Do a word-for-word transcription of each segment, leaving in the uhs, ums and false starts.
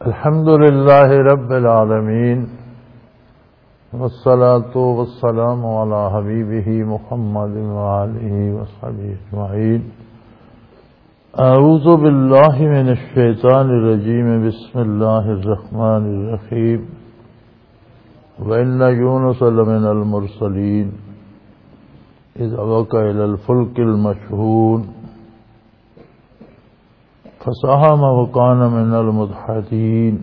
الحمد للہ رب العالمین والصلاة والسلام علی حبیبہ محمد وآلہ وصحبہ اجمعین. اعوذ باللہ من الشیطان الرجیم. بسم اللہ الرحمن الرحیم. وَإِنَّ يُونُسَ لَمِنَ الْمُرْسَلِينَ إِذْ أَبَقَ إِلَى الْفُلْكِ الْمَشْحُونِ فساهم وكان من المدحضين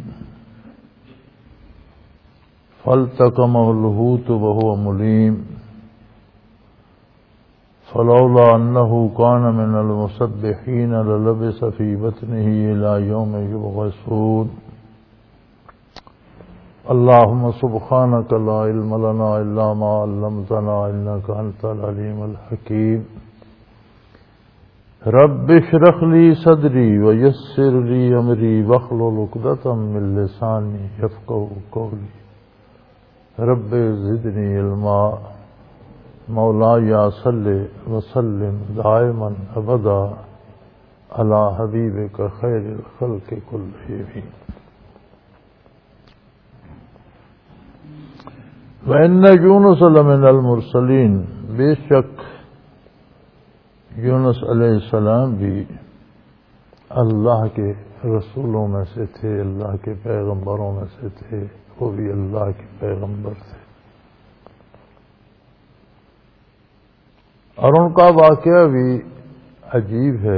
فالتقمه الحوت وهو مليم فلولا أنه كان من المسبحين للبث في بطنه إلى يوم يبعثون. اللهم سبحانك لا علم لنا إلا ما علمتنا إنك أنت العليم الحكيم. رب اشرح لي صدري ويسر لي امري واحلل عقدة من لساني يفقهوا قولي. رب زدني علما. مولاي صل وسلم دائما ابدا على حبيبك خير الخلق كلهم. وإن يونس لمن المرسلين. بے شک یونس علیہ السلام بھی اللہ کے رسولوں میں سے تھے، اللہ کے پیغمبروں میں سے تھے، وہ بھی اللہ کے پیغمبر تھے. اور ان کا واقعہ بھی عجیب ہے.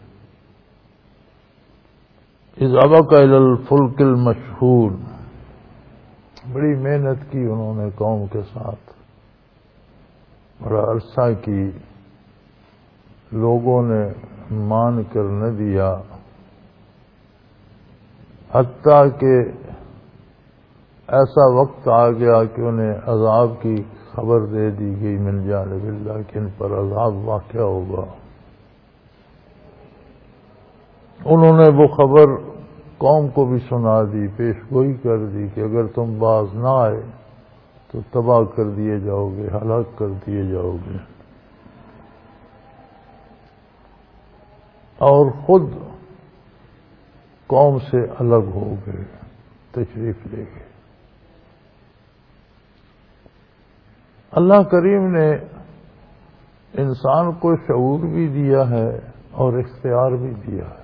اذ ابق الی الفلک المشحون. بڑی محنت کی انہوں نے قوم کے ساتھ، بڑا عرصہ کی، لوگوں نے مان کر نہ دیا، حتیٰ کہ ایسا وقت آ گیا کہ انہیں عذاب کی خبر دے دی گئی من جانب اللہ کہ ان پر عذاب واقع ہوگا. انہوں نے وہ خبر قوم کو بھی سنا دی، پیش گوئی کر دی کہ اگر تم باز نہ آئے تو تباہ کر دیے جاؤ گے، ہلاک کر دیے جاؤ گے. اور خود قوم سے الگ ہو گئے، تشریف لے گئے. اللہ کریم نے انسان کو شعور بھی دیا ہے اور اختیار بھی دیا ہے.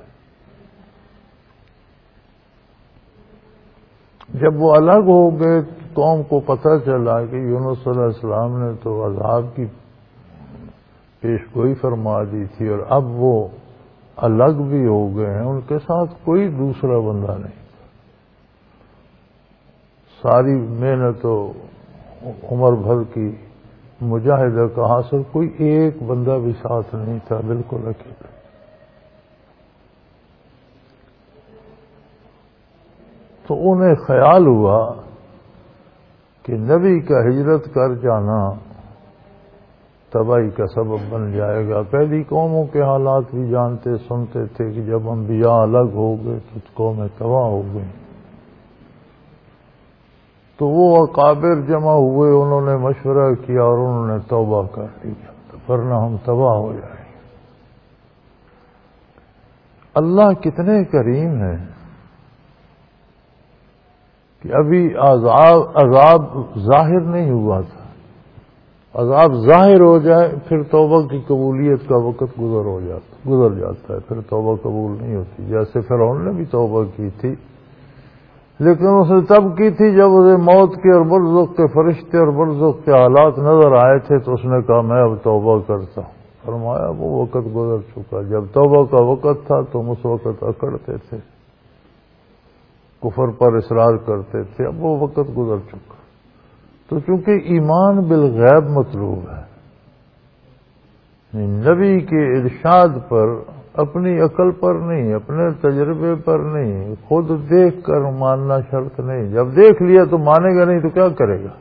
جب وہ الگ ہو گئے قوم کو پتہ چلا کہ یونس صلی اللہ علیہ السلام نے تو عذاب کی پیش گوئی فرما دی تھی اور اب وہ الگ بھی ہو گئے ہیں، ان کے ساتھ کوئی دوسرا بندہ نہیں. ساری محنت و عمر بھر کی مجاہدہ کا حاصل کوئی ایک بندہ بھی ساتھ نہیں تھا، بالکل اکیلے. تو انہیں خیال ہوا کہ نبی کا ہجرت کر جانا تباہی کا سبب بن جائے گا. پہلی قوموں کے حالات بھی جانتے سنتے تھے کہ جب انبیاء الگ ہو گئے تو قومیں تباہ ہو گئیں. تو وہ اکابر جمع ہوئے، انہوں نے مشورہ کیا اور انہوں نے توبہ کر لیا ورنہ ہم تباہ ہو جائیں گے. اللہ کتنے کریم ہیں کہ ابھی عذاب عذاب ظاہر نہیں ہوا تھا. عذاب ظاہر ہو جائے پھر توبہ کی قبولیت کا وقت گزر ہو جاتا گزر جاتا ہے، پھر توبہ قبول نہیں ہوتی. جیسے فرعون نے بھی توبہ کی تھی، لیکن اس نے تب کی تھی جب اسے موت کے اور برزخ کے فرشتے اور برزخ کے حالات نظر آئے تھے تو اس نے کہا میں اب توبہ کرتا ہوں. فرمایا وہ وقت گزر چکا. جب توبہ کا وقت تھا تم اس وقت اکڑتے تھے، کفر پر اصرار کرتے تھے، اب وہ وقت گزر چکا. تو چونکہ ایمان بالغیب مطلوب ہے، نبی کے ارشاد پر، اپنی عقل پر نہیں، اپنے تجربے پر نہیں، خود دیکھ کر ماننا شرط نہیں. جب دیکھ لیا تو مانے گا نہیں تو کیا کرے گا؟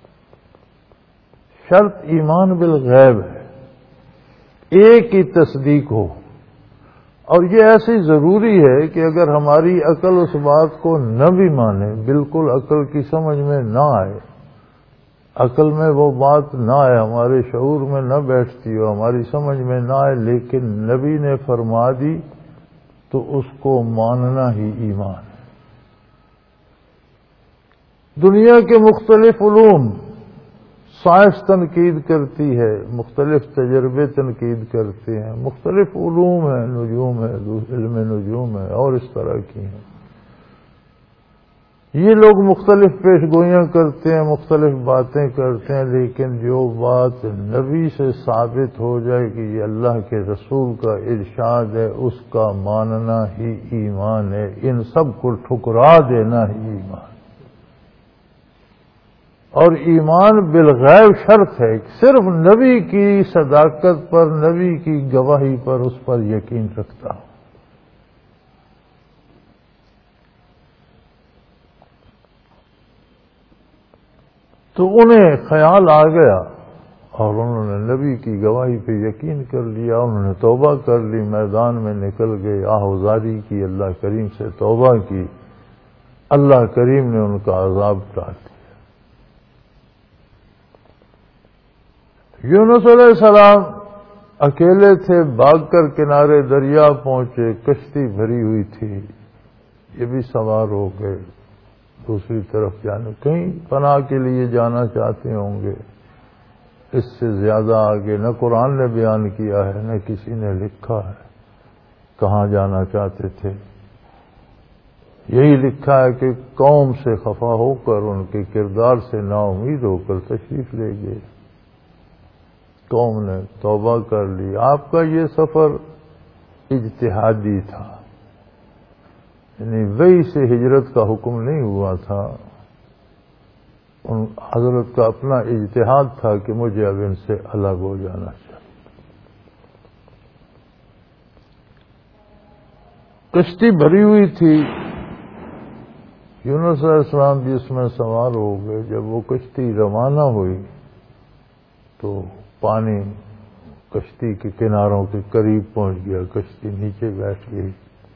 شرط ایمان بالغیب ہے، ایک ہی تصدیق ہو. اور یہ ایسی ضروری ہے کہ اگر ہماری عقل اس بات کو نہ بھی مانے، بالکل عقل کی سمجھ میں نہ آئے، عقل میں وہ بات نہ آئے، ہمارے شعور میں نہ بیٹھتی ہو، ہماری سمجھ میں نہ آئے، لیکن نبی نے فرما دی تو اس کو ماننا ہی ایمان ہے. دنیا کے مختلف علوم سائنس تنقید کرتی ہے، مختلف تجربے تنقید کرتے ہیں، مختلف علوم ہیں، نجوم ہے، علم نجوم ہے اور اس طرح کی ہیں. یہ لوگ مختلف پیش گوئیاں کرتے ہیں، مختلف باتیں کرتے ہیں، لیکن جو بات نبی سے ثابت ہو جائے کہ یہ اللہ کے رسول کا ارشاد ہے، اس کا ماننا ہی ایمان ہے. ان سب کو ٹھکرا دینا ہی ایمان. اور ایمان بالغیب شرط ہے، صرف نبی کی صداقت پر، نبی کی گواہی پر اس پر یقین رکھتا ہوں. تو انہیں خیال آ گیا اور انہوں نے نبی کی گواہی پہ یقین کر لیا. انہوں نے توبہ کر لی، میدان میں نکل گئے، آہوزاری کی، اللہ کریم سے توبہ کی. اللہ کریم نے ان کا عذاب ٹال دیا. یونس علیہ السلام اکیلے تھے، بھاگ کر کنارے دریا پہنچے، کشتی بھری ہوئی تھی، یہ بھی سوار ہو گئے. دوسری طرف جانے کہیں پناہ کے لیے جانا چاہتے ہوں گے. اس سے زیادہ آگے نہ قرآن نے بیان کیا ہے نہ کسی نے لکھا ہے کہاں جانا چاہتے تھے. یہی لکھا ہے کہ قوم سے خفا ہو کر، ان کے کردار سے نا امید ہو کر تشریف لے گئے. قوم نے توبہ کر لی. آپ کا یہ سفر اجتہادی تھا، یعنی وہی سے ہجرت کا حکم نہیں ہوا تھا. ان حضرت کا اپنا اجتہاد تھا کہ مجھے اب ان سے الگ ہو جانا چاہیے. کشتی بھری ہوئی تھی، یونس علیہ السلام بھی اس میں سوار ہو گئے. جب وہ کشتی روانہ ہوئی تو پانی کشتی کے کناروں کے قریب پہنچ گیا، کشتی نیچے بیٹھ گئی.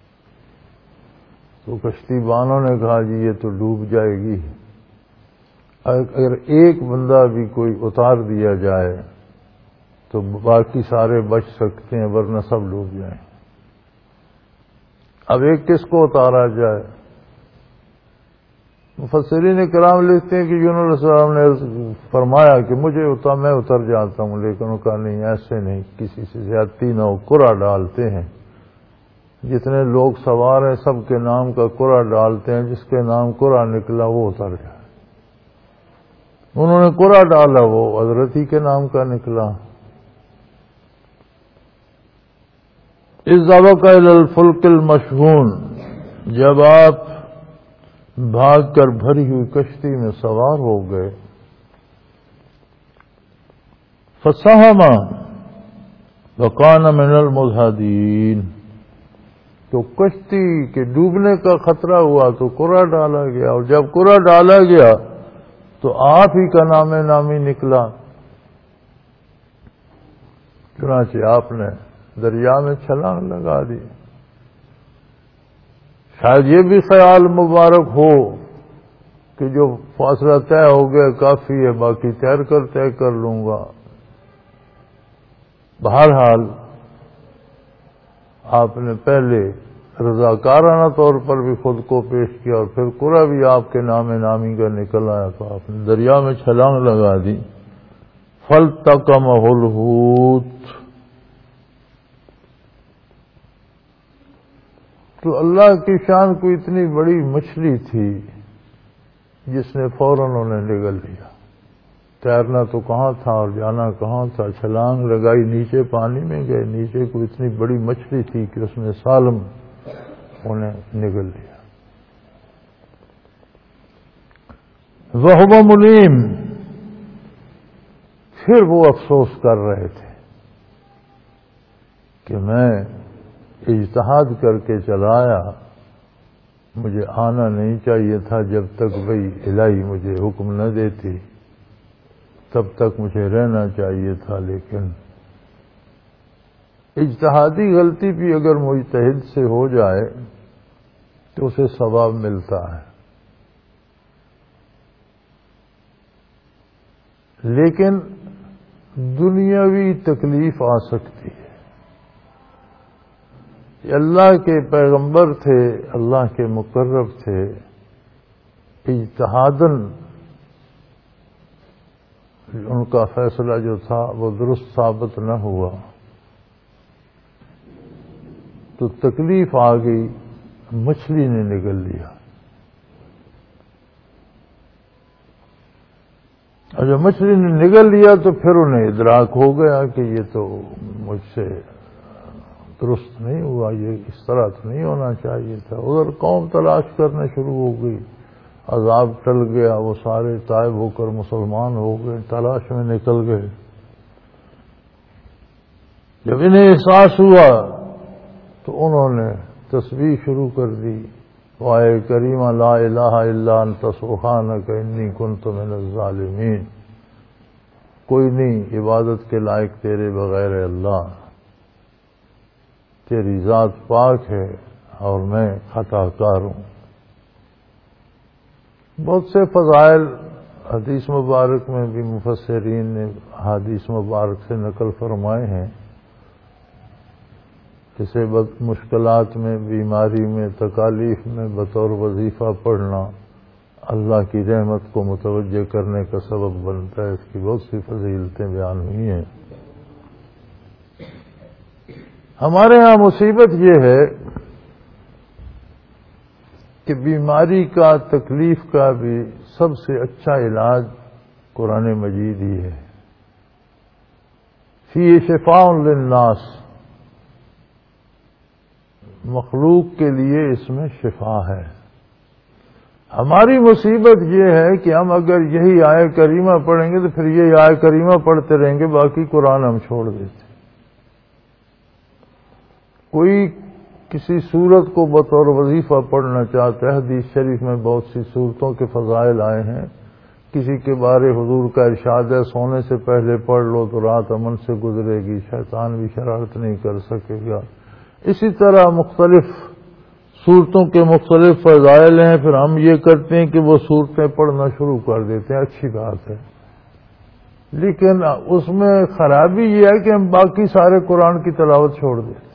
تو کشتی بانوں نے کہا جی یہ تو ڈوب جائے گی، اگر ایک بندہ بھی کوئی اتار دیا جائے تو باقی سارے بچ سکتے ہیں، ورنہ سب ڈوب جائیں. اب ایک کس کو اتارا جائے؟ مفسرین کرام لکھتے ہیں کہ یونس علیہ السلام نے فرمایا کہ مجھے اتار میں اتر جاتا ہوں، لیکن انہوں نے کہا نہیں، ایسے نہیں، کسی سے زیادتی نہ ہو. قرعہ ڈالتے ہیں، جتنے لوگ سوار ہیں سب کے نام کا قرعہ ڈالتے ہیں، جس کے نام قرعہ نکلا وہ اتر جائے. انہوں نے قرعہ ڈالا، وہ حضرت ہی کے نام کا نکلا. اذ ابق الی الفلک المشحون، جب آپ بھاگ کر بھری ہوئی کشتی میں سوار ہو گئے. فسہم وکان من المدحضین، تو کشتی کے ڈوبنے کا خطرہ ہوا تو قرعہ ڈالا گیا، اور جب قرعہ ڈالا گیا تو آپ ہی کا نام نامی نکلا. چنانچہ آپ نے دریا میں چھلانگ لگا دی. شاید یہ بھی خیال مبارک ہو کہ جو فاصلہ طے ہو گیا کافی ہے، باقی تیر کر طے کر لوں گا. بہرحال آپ نے پہلے رضاکارانہ طور پر بھی خود کو پیش کیا، اور پھر قرعہ بھی آپ کے نام نامی کا نکل آیا تو آپ نے دریا میں چھلانگ لگا دی. فَالْتَقَمَهُ الْحُوتُ، تو اللہ کی شان کوئی اتنی بڑی مچھلی تھی جس نے فوراً انہیں نگل لیا. تیرنا تو کہاں تھا اور جانا کہاں تھا، چھلانگ لگائی، نیچے پانی میں گئے. نیچے کوئی اتنی بڑی مچھلی تھی کہ اس نے سالم انہیں نگل لیا. وَهُوَ مُلِيمٌ، پھر وہ افسوس کر رہے تھے کہ میں اجتہاد کر کے چلایا، مجھے آنا نہیں چاہیے تھا. جب تک وہی الہی مجھے حکم نہ دیتی تب تک مجھے رہنا چاہیے تھا. لیکن اجتہادی غلطی بھی اگر مجتہد سے ہو جائے تو اسے ثواب ملتا ہے، لیکن دنیاوی تکلیف آ سکتی ہے. یہ اللہ کے پیغمبر تھے، اللہ کے مقرب تھے، اجتہاداً ان کا فیصلہ جو تھا وہ درست ثابت نہ ہوا تو تکلیف آ گئی، مچھلی نے نگل لیا۔ اور جب مچھلی نے نگل لیا تو پھر انہیں ادراک ہو گیا کہ یہ تو مجھ سے درست نہیں ہوا، یہ اس طرح تو نہیں ہونا چاہیے تھا۔ ادھر قوم تلاش کرنا شروع ہو گئی، عذاب ٹل گیا، وہ سارے تائب ہو کر مسلمان ہو گئے، تلاش میں نکل گئے۔ جب انہیں احساس ہوا تو انہوں نے تسبیح شروع کر دی، وائے کریمہ لا الہ الا انت سبحانک انی کنت من الظالمین، کوئی نہیں عبادت کے لائق تیرے بغیر اللہ، تیری ذات پاک ہے اور میں خطا کار ہوں۔ بہت سے فضائل حدیث مبارک میں بھی مفسرین نے حدیث مبارک سے نقل فرمائے ہیں، جسے مشکلات میں، بیماری میں، تکالیف میں بطور وظیفہ پڑھنا اللہ کی رحمت کو متوجہ کرنے کا سبب بنتا ہے۔ اس کی بہت سی فضیلتیں بیان ہوئی ہیں۔ ہمارے ہاں مصیبت یہ ہے کہ بیماری کا، تکلیف کا بھی سب سے اچھا علاج قرآن مجید ہی ہے۔ فی شفاء للناس، مخلوق کے لیے اس میں شفا ہے۔ ہماری مصیبت یہ ہے کہ ہم اگر یہی آیہ کریمہ پڑھیں گے تو پھر یہ آیہ کریمہ پڑھتے رہیں گے، باقی قرآن ہم چھوڑ دیتے۔ کوئی کسی سورت کو بطور وظیفہ پڑھنا چاہتا ہے، حدیث شریف میں بہت سی صورتوں کے فضائل آئے ہیں، کسی کے بارے حضور کا ارشاد ہے سونے سے پہلے پڑھ لو تو رات امن سے گزرے گی، شیطان بھی شرارت نہیں کر سکے گا۔ اسی طرح مختلف صورتوں کے مختلف فضائل ہیں، پھر ہم یہ کرتے ہیں کہ وہ صورتیں پڑھنا شروع کر دیتے ہیں، اچھی بات ہے، لیکن اس میں خرابی یہ ہے کہ ہم باقی سارے قرآن کی تلاوت چھوڑ دیتے ہیں۔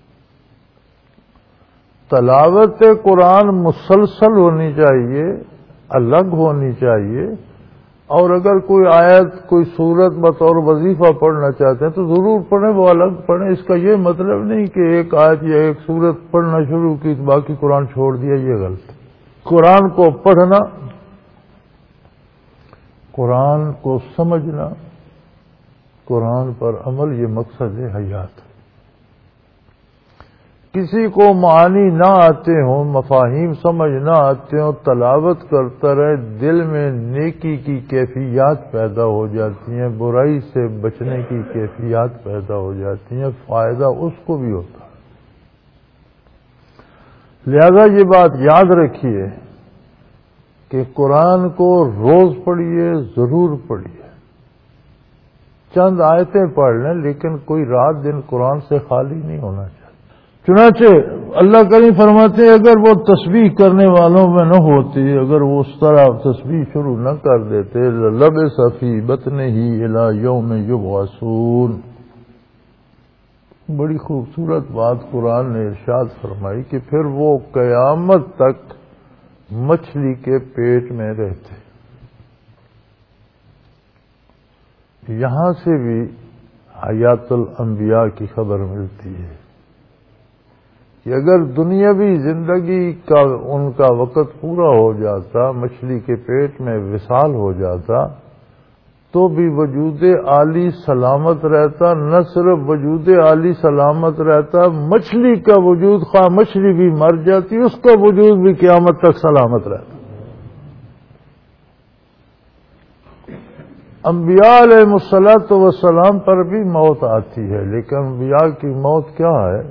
تلاوت قرآن مسلسل ہونی چاہیے، الگ ہونی چاہیے، اور اگر کوئی آیت، کوئی سورت بطور وظیفہ پڑھنا چاہتے ہیں تو ضرور پڑھیں، وہ الگ پڑھیں۔ اس کا یہ مطلب نہیں کہ ایک آیت یا ایک سورت پڑھنا شروع کی تو باقی قرآن چھوڑ دیا، یہ غلط۔ قرآن کو پڑھنا، قرآن کو سمجھنا، قرآن پر عمل، یہ مقصد ہے حیات۔ کسی کو معانی نہ آتے ہوں، مفاہیم سمجھ نہ آتے ہوں، تلاوت کرتا رہے، دل میں نیکی کی کیفیات پیدا ہو جاتی ہیں، برائی سے بچنے کی کیفیات پیدا ہو جاتی ہیں، فائدہ اس کو بھی ہوتا ہے۔ لہذا یہ بات یاد رکھیے کہ قرآن کو روز پڑھیے، ضرور پڑھیے، چند آیتیں پڑھ لیں، لیکن کوئی رات دن قرآن سے خالی نہیں ہونا چاہیے۔ چنانچہ اللہ کریم فرماتے ہیں اگر وہ تسبیح کرنے والوں میں نہ ہوتی، اگر وہ اس طرح تسبیح شروع نہ کر دیتے، لَلَبِثَ فِی بَطْنِهِ إِلَى يَوْمِ يُبْعَثُونَ، بڑی خوبصورت بات قرآن نے ارشاد فرمائی کہ پھر وہ قیامت تک مچھلی کے پیٹ میں رہتے۔ یہاں سے بھی حیات الانبیاء کی خبر ملتی ہے کہ اگر دنیاوی زندگی کا ان کا وقت پورا ہو جاتا، مچھلی کے پیٹ میں وصال ہو جاتا، تو بھی وجود عالی سلامت رہتا۔ نہ صرف وجود عالی سلامت رہتا، مچھلی کا وجود، خواہ مچھلی بھی مر جاتی، اس کا وجود بھی قیامت تک سلامت رہتا۔ انبیاء علیہ الصلوۃ والسلام پر بھی موت آتی ہے، لیکن انبیاء کی موت کیا ہے؟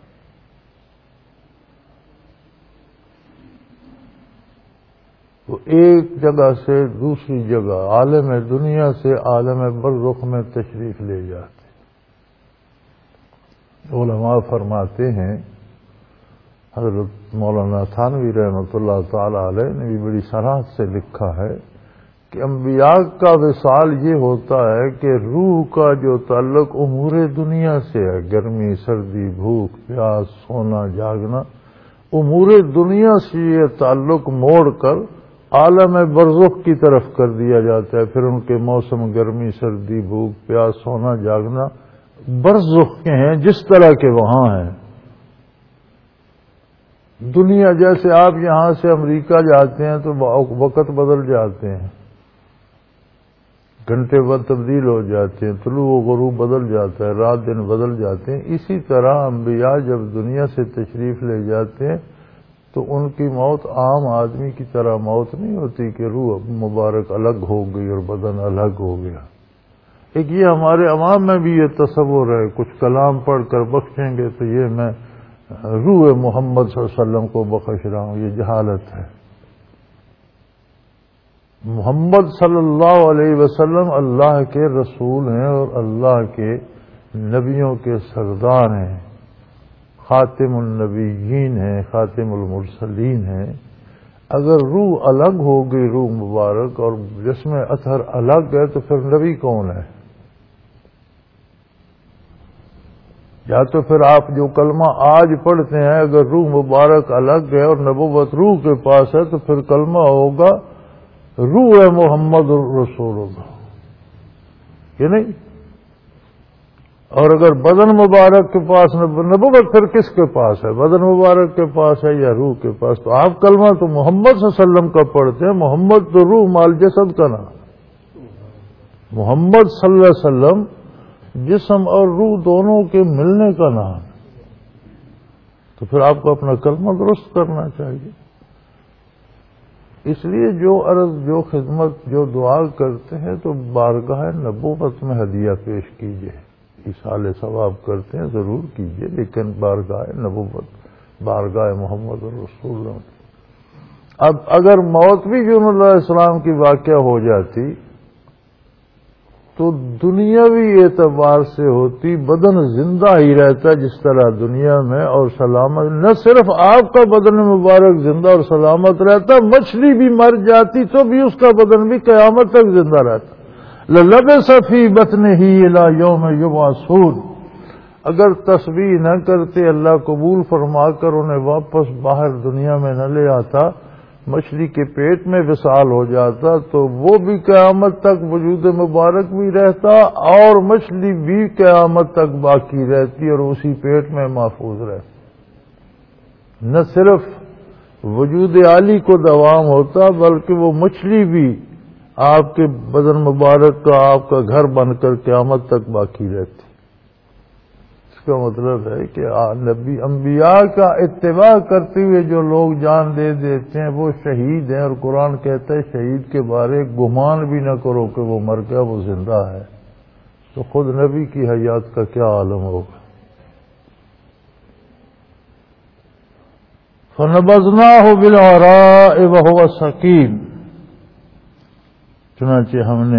وہ ایک جگہ سے دوسری جگہ، عالم دنیا سے عالم برزخ میں تشریف لے جاتے۔ علماء فرماتے ہیں، حضرت مولانا تھانوی رحمۃ اللہ تعالی علیہ نے بھی بڑی صراحت سے لکھا ہے کہ انبیاء کا وصال یہ ہوتا ہے کہ روح کا جو تعلق امور دنیا سے ہے، گرمی، سردی، بھوک، پیاس، سونا، جاگنا، امور دنیا سے یہ تعلق موڑ کر عالم برزخ کی طرف کر دیا جاتا ہے. پھر ان کے موسم گرمی سردی بھوک پیاس سونا جاگنا برزخ کے ہیں جس طرح کے وہاں ہیں. دنیا جیسے آپ یہاں سے امریکہ جاتے ہیں تو وقت بدل جاتے ہیں, گھنٹے بعد تبدیل ہو جاتے ہیں, طلوع و غروب بدل جاتا ہے, رات دن بدل جاتے ہیں. اسی طرح انبیاء جب دنیا سے تشریف لے جاتے ہیں تو ان کی موت عام آدمی کی طرح موت نہیں ہوتی کہ روح مبارک الگ ہو گئی اور بدن الگ ہو گیا. ایک یہ ہمارے عوام میں بھی یہ تصور ہے, کچھ کلام پڑھ کر بخشیں گے تو یہ میں روح محمد صلی اللہ علیہ وسلم کو بخش رہا ہوں. یہ جہالت ہے. محمد صلی اللہ علیہ وسلم اللہ کے رسول ہیں اور اللہ کے نبیوں کے سردار ہیں, خاتم النبیین ہیں, خاتم المرسلین ہیں. اگر روح الگ ہو گئی, روح مبارک اور جسم اطہر الگ ہے, تو پھر نبی کون ہے؟ یا تو پھر آپ جو کلمہ آج پڑھتے ہیں اگر روح مبارک الگ ہے اور نبوت روح کے پاس ہے تو پھر کلمہ ہوگا روح محمد رسول اللہ, یہ نہیں. اور اگر بدن مبارک کے پاس نبوت پھر کس کے پاس ہے؟ بدن مبارک کے پاس ہے یا روح کے پاس؟ تو آپ کلمہ تو محمد صلی اللہ علیہ وسلم کا پڑھتے ہیں. محمد تو روح مال جسد کا نام. محمد صلی اللہ علیہ وسلم جسم اور روح دونوں کے ملنے کا نام. تو پھر آپ کو اپنا کلمہ درست کرنا چاہیے. اس لیے جو عرض جو خدمت جو دعا کرتے ہیں تو بارگاہ نبوت میں ہدیہ پیش کیجیے. ایصال ثواب کرتے ہیں ضرور کیجیے, لیکن بارگاہ نبوت بارگاہ محمد رسول اللہ. اب اگر موت بھی یونس علیہ السلام کی واقعہ ہو جاتی تو دنیاوی اعتبار سے ہوتی, بدن زندہ ہی رہتا جس طرح دنیا میں اور سلامت. نہ صرف آپ کا بدن مبارک زندہ اور سلامت رہتا, مچھلی بھی مر جاتی تو بھی اس کا بدن بھی قیامت تک زندہ رہتا. لَلَبِثَ فِي بَطْنِهِ إِلَى يَوْمِ يُبْعَثُونَ. اگر تسبیح نہ کرتے, اللہ قبول فرما کر انہیں واپس باہر دنیا میں نہ لے آتا, مچھلی کے پیٹ میں وصال ہو جاتا, تو وہ بھی قیامت تک وجود مبارک بھی رہتا اور مچھلی بھی قیامت تک باقی رہتی اور اسی پیٹ میں محفوظ رہتی. نہ صرف وجود عالی کو دوام ہوتا بلکہ وہ مچھلی بھی آپ کے بدن مبارک کا آپ کا گھر بن کر قیامت تک باقی رہتی. اس کا مطلب ہے کہ نبی انبیاء کا اتباع کرتے ہوئے جو لوگ جان دے دیتے ہیں وہ شہید ہیں, اور قرآن کہتا ہے شہید کے بارے گمان بھی نہ کرو کہ وہ مر گیا, وہ زندہ ہے. تو خود نبی کی حیات کا کیا عالم ہوگا. فَنَبَذْنَاهُ بِالْعَرَاءِ وَهُوَ سَقِيمٌ. چنانچہ ہم نے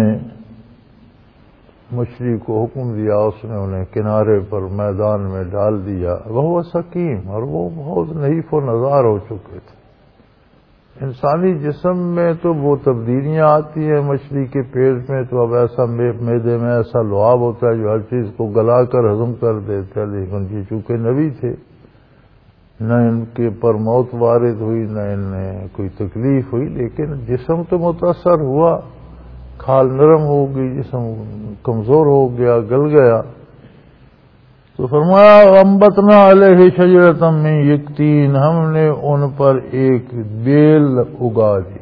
مچھلی کو حکم دیا, اس نے انہیں کنارے پر میدان میں ڈال دیا. وہ سکیم, اور وہ بہت نحیف و نزار ہو چکے تھے. انسانی جسم میں تو وہ تبدیلیاں آتی ہیں, مچھلی کے پیٹ میں تو اب ایسا میدے میں ایسا لعاب ہوتا ہے جو ہر چیز کو گلا کر ہضم کر دیتا ہے. لیکن یہ چونکہ نبی تھے, نہ ان کے پر موت وارد ہوئی نہ انہیں کوئی تکلیف ہوئی, لیکن جسم تو متاثر ہوا, کھال نرم ہو گئی, جسم کمزور ہو گیا, گل گیا. تو فرمایا انبتنا علیہ شجرۃ من یقطین, ہم نے ان پر ایک بیل اگا دی.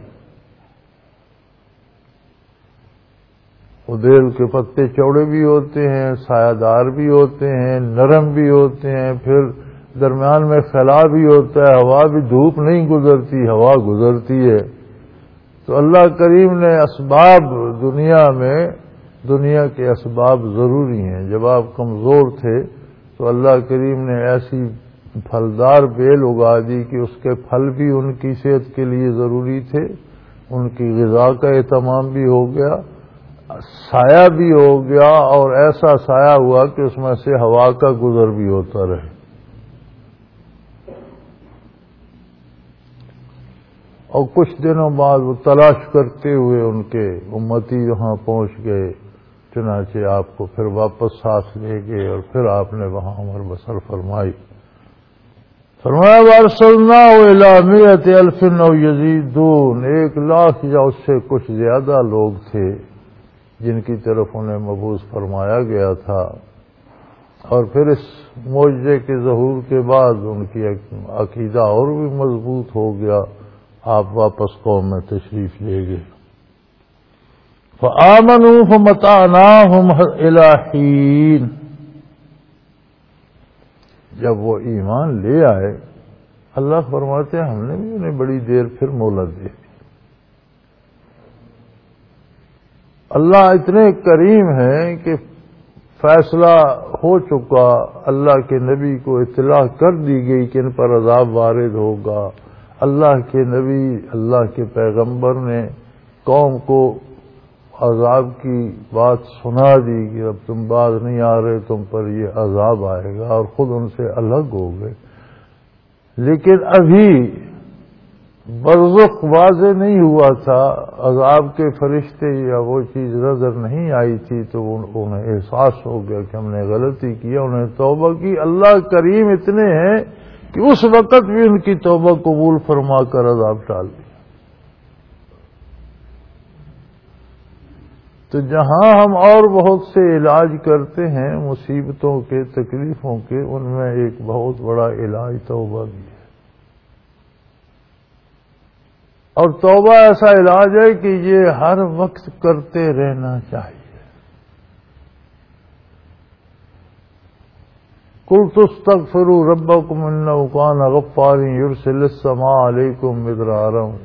وہ بیل کے پتے چوڑے بھی ہوتے ہیں, سایہ دار بھی ہوتے ہیں, نرم بھی ہوتے ہیں, پھر درمیان میں خلا بھی ہوتا ہے, ہوا بھی, دھوپ نہیں گزرتی, ہوا گزرتی ہے. تو اللہ کریم نے اسباب دنیا میں دنیا کے اسباب ضروری ہیں. جب آپ کمزور تھے تو اللہ کریم نے ایسی پھلدار بیل اگا دی کہ اس کے پھل بھی ان کی صحت کے لیے ضروری تھے, ان کی غذا کا اہتمام بھی ہو گیا, سایہ بھی ہو گیا, اور ایسا سایہ ہوا کہ اس میں سے ہوا کا گزر بھی ہوتا رہے. اور کچھ دنوں بعد وہ تلاش کرتے ہوئے ان کے امتی وہاں پہنچ گئے, چنانچہ آپ کو پھر واپس ساتھ لے گئے اور پھر آپ نے وہاں عمر بسر فرمائی. فرمایا وارسلناہ الی مئۃ الف او یزیدون، ایک لاکھ یا اس سے کچھ زیادہ لوگ تھے جن کی طرف انہیں مبعوث فرمایا گیا تھا، اور پھر اس معجزے کے ظہور کے بعد ان کی عقیدہ اور بھی مضبوط ہو گیا، آپ واپس قوم میں تشریف لے گئے۔ فآمنوا فمتعناہم الی حین، جب وہ ایمان لے آئے اللہ فرماتے ہیں ہم نے بھی انہیں بڑی دیر پھر مہلت دے دی۔ اللہ اتنے کریم ہیں کہ فیصلہ ہو چکا، اللہ کے نبی کو اطلاع کر دی گئی کہ ان پر عذاب وارد ہوگا، اللہ کے نبی اللہ کے پیغمبر نے قوم کو عذاب کی بات سنا دی کہ اب تم باز نہیں آ رہے، تم پر یہ عذاب آئے گا، اور خود ان سے الگ ہو گئے۔ لیکن ابھی برزخ واضح نہیں ہوا تھا، عذاب کے فرشتے یا وہ چیز نظر نہیں آئی تھی، تو انہیں احساس ہو گیا کہ ہم نے غلطی کی، انہوں نے توبہ کی۔ اللہ کریم اتنے ہیں کہ اس وقت بھی ان کی توبہ قبول فرما کر عذاب ٹال دیا۔ تو جہاں ہم اور بہت سے علاج کرتے ہیں مصیبتوں کے، تکلیفوں کے، ان میں ایک بہت بڑا علاج توبہ بھی ہے، اور توبہ ایسا علاج ہے کہ یہ ہر وقت کرتے رہنا چاہیے۔ قُلْتُ اسْتَغْفِرُوا رَبَّكُمْ إِنَّهُ كَانَ غَفَّارًا يُرْسِلِ السَّمَاءَ عَلَيْكُمْ مِدْرَارًا،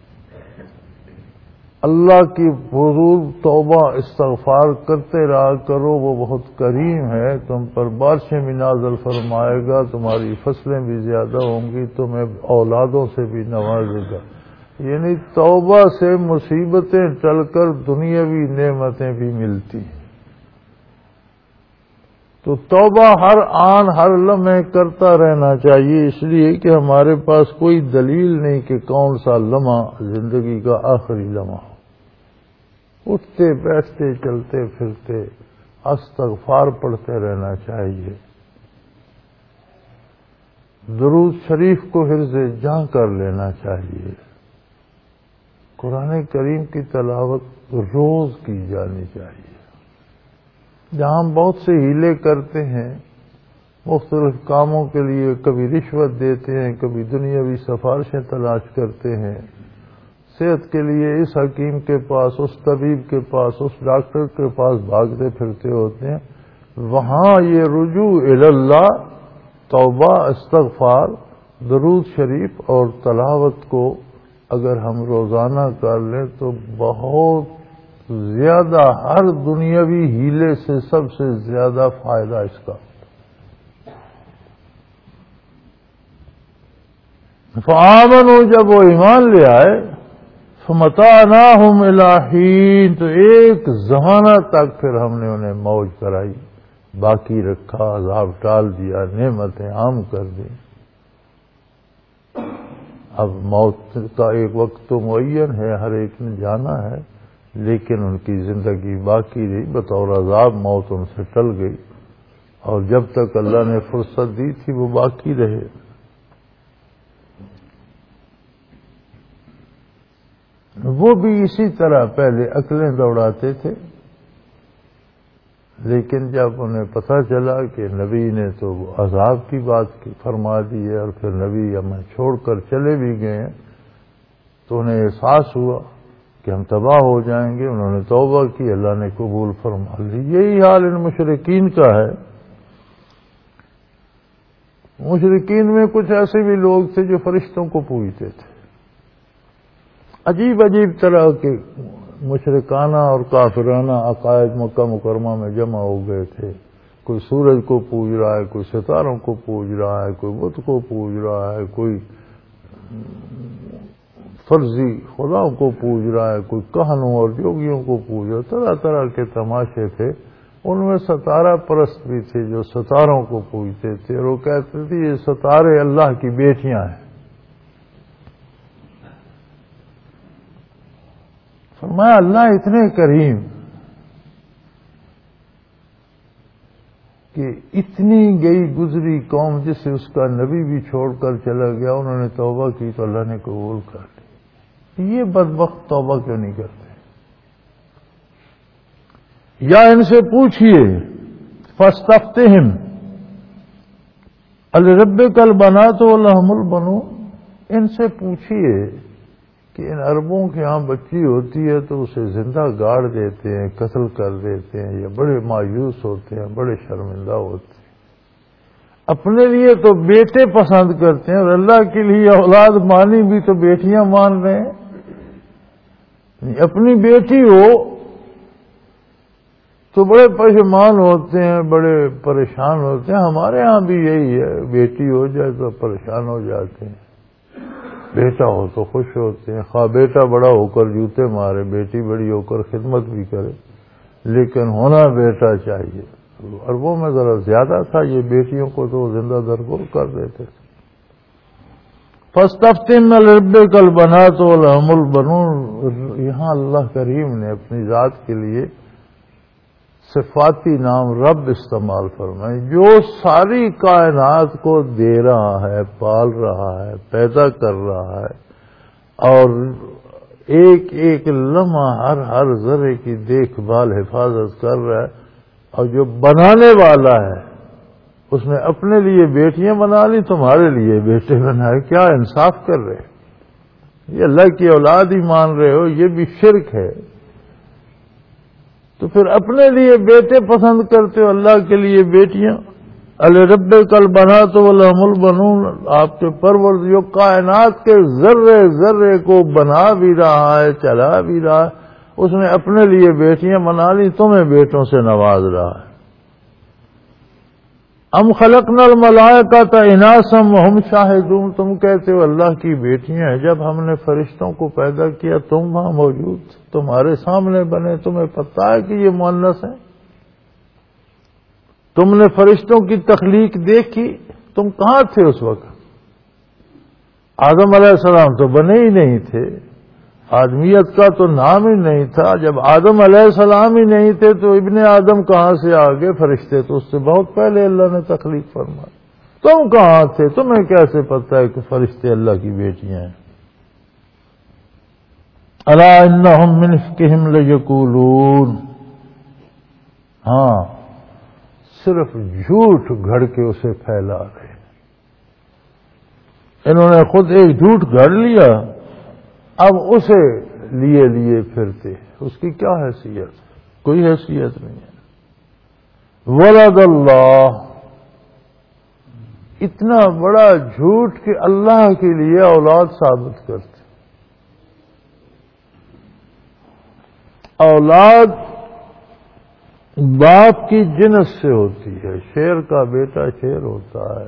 اللہ کی حضور توبہ استغفار کرتے رہا کرو، وہ بہت کریم ہے، تم پر بارشیں بھی نازل فرمائے گا، تمہاری فصلیں بھی زیادہ ہوں گی، تمہیں اولادوں سے بھی نوازے گا۔ یعنی توبہ سے مصیبتیں ٹل کر دنیاوی نعمتیں بھی ملتی ہیں۔ تو توبہ ہر آن ہر لمحے کرتا رہنا چاہیے، اس لیے کہ ہمارے پاس کوئی دلیل نہیں کہ کون سا لمحہ زندگی کا آخری لمحہ ہو۔ اٹھتے بیٹھتے چلتے پھرتے استغفار پڑھتے رہنا چاہیے، درود شریف کو حرز جاں کر لینا چاہیے، قرآن کریم کی تلاوت روز کی جانی چاہیے۔ جہاں ہم بہت سے ہیلے کرتے ہیں مختلف کاموں کے لیے، کبھی رشوت دیتے ہیں، کبھی دنیاوی سفارشیں تلاش کرتے ہیں، صحت کے لیے اس حکیم کے پاس، اس طبیب کے پاس، اس ڈاکٹر کے پاس بھاگتے پھرتے ہوتے ہیں، وہاں یہ رجوع اللہ، توبہ، استغفار، درود شریف اور تلاوت کو اگر ہم روزانہ کر لیں تو بہت زیادہ، ہر دنیاوی ہیلے سے سب سے زیادہ فائدہ اس کا۔ فآمنوا، جب وہ ایمان لے آئے، فمتعناہم الی حین، تو ایک زمانہ تک پھر ہم نے انہیں موج کرائی، باقی رکھا، عذاب ٹال دیا، نعمتیں عام کر دی۔ اب موت کا ایک وقت تو معین ہے، ہر ایک نے جانا ہے، لیکن ان کی زندگی باقی رہی، بطور عذاب موت ان سے ٹل گئی، اور جب تک اللہ نے فرصت دی تھی وہ باقی رہے۔ وہ بھی اسی طرح پہلے عقلیں دوڑاتے تھے، لیکن جب انہیں پتہ چلا کہ نبی نے تو عذاب کی بات فرما دی ہے اور پھر نبی ہمیں چھوڑ کر چلے بھی گئے ہیں، تو انہیں احساس ہوا کہ ہم تباہ ہو جائیں گے۔ انہوں نے توبہ کی، اللہ نے قبول فرما لی۔ یہی حال ان مشرکین کا ہے۔ مشرکین میں کچھ ایسے بھی لوگ تھے جو فرشتوں کو پوجتے تھے، عجیب عجیب طرح کے مشرکانہ اور کافرانہ عقائد مکہ مکرمہ میں جمع ہو گئے تھے۔ کوئی سورج کو پوج رہا ہے، کوئی ستاروں کو پوج رہا ہے، کوئی بت کو پوج رہا ہے، کوئی فرضی خداؤں کو پوج رہا ہے، کوئی کہنوں اور جوگیوں کو پوج رہا ہے، طرح طرح کے تماشے تھے۔ ان میں ستارہ پرست بھی تھے جو ستاروں کو پوجتے تھے، اور وہ کہتے تھے یہ ستارے اللہ کی بیٹیاں ہیں۔ فرمایا اللہ اتنے کریم کہ اتنی گئی گزری قوم جسے اس کا نبی بھی چھوڑ کر چلا گیا، انہوں نے توبہ کی تو اللہ نے قبول کر لی۔ یہ بدبخت توبہ کیوں نہیں کرتے؟ یا ان سے پوچھئے فاستفتہم الربک البنات ولہم البنون، ان سے پوچھئے کہ ان عربوں کے ہاں بچی ہوتی ہے تو اسے زندہ گاڑ دیتے ہیں، قتل کر دیتے ہیں، یا بڑے مایوس ہوتے ہیں، بڑے شرمندہ ہوتے ہیں۔ اپنے لیے تو بیٹے پسند کرتے ہیں اور اللہ کے لیے اولاد مانی بھی تو بیٹیاں مان رہے ہیں۔ اپنی بیٹی ہو تو بڑے پریشان ہوتے ہیں، بڑے پریشان ہوتے ہیں۔ ہمارے ہاں بھی یہی ہے، بیٹی ہو جائے تو پریشان ہو جاتے ہیں، بیٹا ہو تو خوش ہوتے ہیں۔ خواہ بیٹا بڑا ہو کر جوتے مارے، بیٹی بڑی ہو کر خدمت بھی کرے، لیکن ہونا بیٹا چاہیے۔ عربوں میں ذرا زیادہ تھا، یہ بیٹیوں کو تو زندہ درگور کر دیتے تھے۔ فاستفتہم الربک البنات ولہم البنون، یہاں اللہ کریم نے اپنی ذات کے لیے صفاتی نام رب استعمال فرمائے، جو ساری کائنات کو دے رہا ہے، پال رہا ہے، پیدا کر رہا ہے، اور ایک ایک لمحہ ہر ہر ذرے کی دیکھ بھال حفاظت کر رہا ہے، اور جو بنانے والا ہے اس نے اپنے لیے بیٹیاں بنا لی، تمہارے لیے بیٹے بنائے۔ کیا انصاف کر رہے؟ یہ اللہ کی اولاد ہی مان رہے ہو، یہ بھی شرک ہے۔ تو پھر اپنے لیے بیٹے پسند کرتے ہو، اللہ کے لیے بیٹیاں۔ الربک البنات ولہم البنون، آپ کے پرور جو کائنات کے ذرے ذرے کو بنا بھی رہا ہے، چلا بھی رہا ہے، اس نے اپنے لیے بیٹیاں بنا لی، تمہیں بیٹوں سے نواز رہا ہے۔ ام خلقنا الملائکۃ اناثا وہم شاہدون، تم کہتے ہو اللہ کی بیٹیاں ہیں، جب ہم نے فرشتوں کو پیدا کیا تم وہاں موجود تھے، تمہارے سامنے بنے، تمہیں پتہ ہے کہ یہ مؤنث ہیں؟ تم نے فرشتوں کی تخلیق دیکھی، تم کہاں تھے اس وقت؟ آدم علیہ السلام تو بنے ہی نہیں تھے، آدمیت کا تو نام ہی نہیں تھا۔ جب آدم علیہ السلام ہی نہیں تھے تو ابن آدم کہاں سے آگے؟ فرشتے تو اس سے بہت پہلے اللہ نے تخلیق فرمائی۔ تم کہاں تھے؟ تمہیں کیسے پتہ ہے کہ فرشتے اللہ کی بیٹیاں ہیں؟ الا انہم من افکہم لیقولون، ہاں صرف جھوٹ گھڑ کے اسے پھیلا رہے ہیں۔ انہوں نے خود ایک جھوٹ گھڑ لیا، اب اسے لیے لیے پھرتے، اس کی کیا حیثیت؟ کوئی حیثیت نہیں ہے۔ ولد اللہ، اتنا بڑا جھوٹ کہ اللہ کے لیے اولاد ثابت کرتے۔ اولاد باپ کی جنس سے ہوتی ہے، شیر کا بیٹا شیر ہوتا ہے،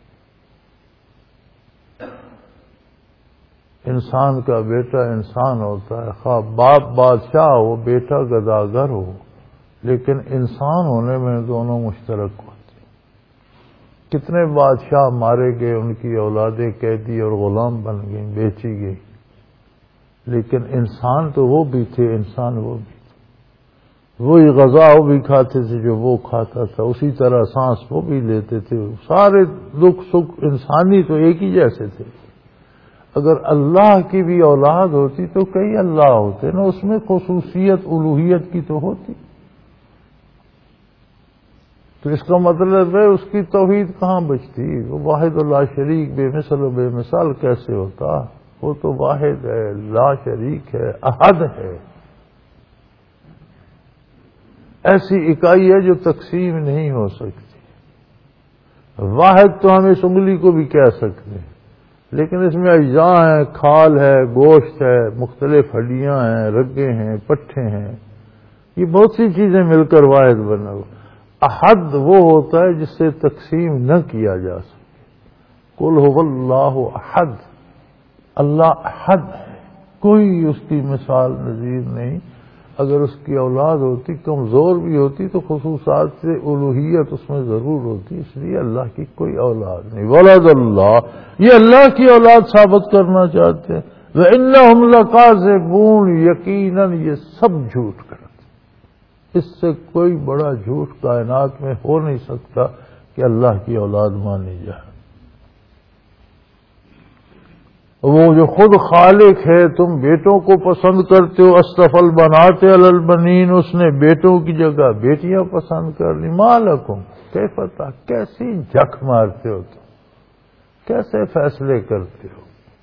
انسان کا بیٹا انسان ہوتا ہے، خواہ باپ بادشاہ ہو بیٹا گداگر ہو، لیکن انسان ہونے میں دونوں مشترک ہوتے ہیں۔ کتنے بادشاہ مارے گئے، ان کی اولادیں قیدی اور غلام بن گئیں، بیچی گئی، لیکن انسان تو وہ بھی تھے، انسان وہ بھی تھے، وہی غذا وہ بھی کھاتے تھے جو وہ کھاتا تھا، اسی طرح سانس وہ بھی لیتے تھے، سارے دکھ سکھ انسانی تو ایک ہی جیسے تھے۔ اگر اللہ کی بھی اولاد ہوتی تو کئی اللہ ہوتے نا، اس میں خصوصیت الوہیت کی تو ہوتی۔ تو اس کا مطلب ہے اس کی توحید کہاں بچتی؟ وہ واحد لا شریک بے مثل و بے مثال کیسے ہوتا؟ وہ تو واحد ہے، لا شریک ہے، احد ہے، ایسی اکائی ہے جو تقسیم نہیں ہو سکتی۔ واحد تو ہم اس انگلی کو بھی کہہ سکتے ہیں، لیکن اس میں اجزاء ہیں، کھال ہے، گوشت ہے، مختلف ہڈیاں ہیں، رگیں ہیں، پٹھے ہیں، یہ بہت سی چیزیں مل کر واحد بنا ہوا۔ احد وہ ہوتا ہے جس سے تقسیم نہ کیا جا سکے۔ قل هو اللہ احد، اللہ احد ہے، کوئی اس کی مثال نظیر نہیں۔ اگر اس کی اولاد ہوتی، کمزور بھی ہوتی، تو خصوصات سے الوہیت اس میں ضرور ہوتی، اس لیے اللہ کی کوئی اولاد نہیں۔ ولد اللہ، یہ اللہ کی اولاد ثابت کرنا چاہتے ہیں۔ وَإِنَّهُمْ لَكَاذِبُونَ، یقیناً یہ سب جھوٹ کرتے، اس سے کوئی بڑا جھوٹ کائنات میں ہو نہیں سکتا کہ اللہ کی اولاد مانی جائے۔ وہ جو خود خالق ہے، تم بیٹوں کو پسند کرتے ہو، استفل بناتے البنین، اس نے بیٹوں کی جگہ بیٹیاں پسند کر لی۔ مالکم کیف پتا، کیسی جھک مارتے ہو تم، کیسے فیصلے کرتے ہو؟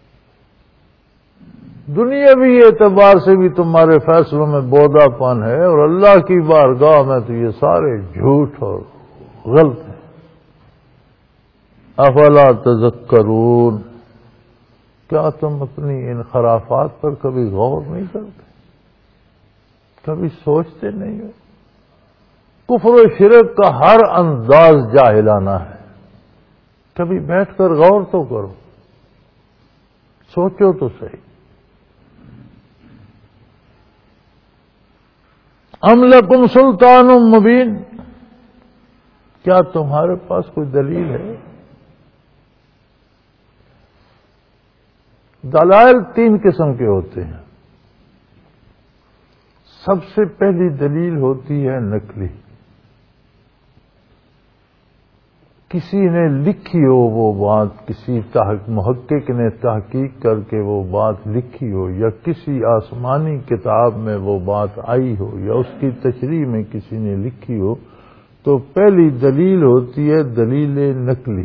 دنیاوی اعتبار سے بھی تمہارے فیصلوں میں بودا پن ہے، اور اللہ کی بارگاہ میں تو یہ سارے جھوٹ اور غلط ہیں۔ افلا تذکرون، کیا تم اپنی ان خرافات پر کبھی غور نہیں کرتے، کبھی سوچتے نہیں ہو؟ کفر و شرک کا ہر انداز جاہلانہ ہے، کبھی بیٹھ کر غور تو کرو، سوچو تو صحیح۔ ام لکم سلطان مبین، کیا تمہارے پاس کوئی دلیل ہے؟ دلائل تین قسم کے ہوتے ہیں۔ سب سے پہلی دلیل ہوتی ہے نقلی، کسی نے لکھی ہو وہ بات، کسی محقق نے تحقیق کر کے وہ بات لکھی ہو، یا کسی آسمانی کتاب میں وہ بات آئی ہو، یا اس کی تشریح میں کسی نے لکھی ہو، تو پہلی دلیل ہوتی ہے دلیل نقلی،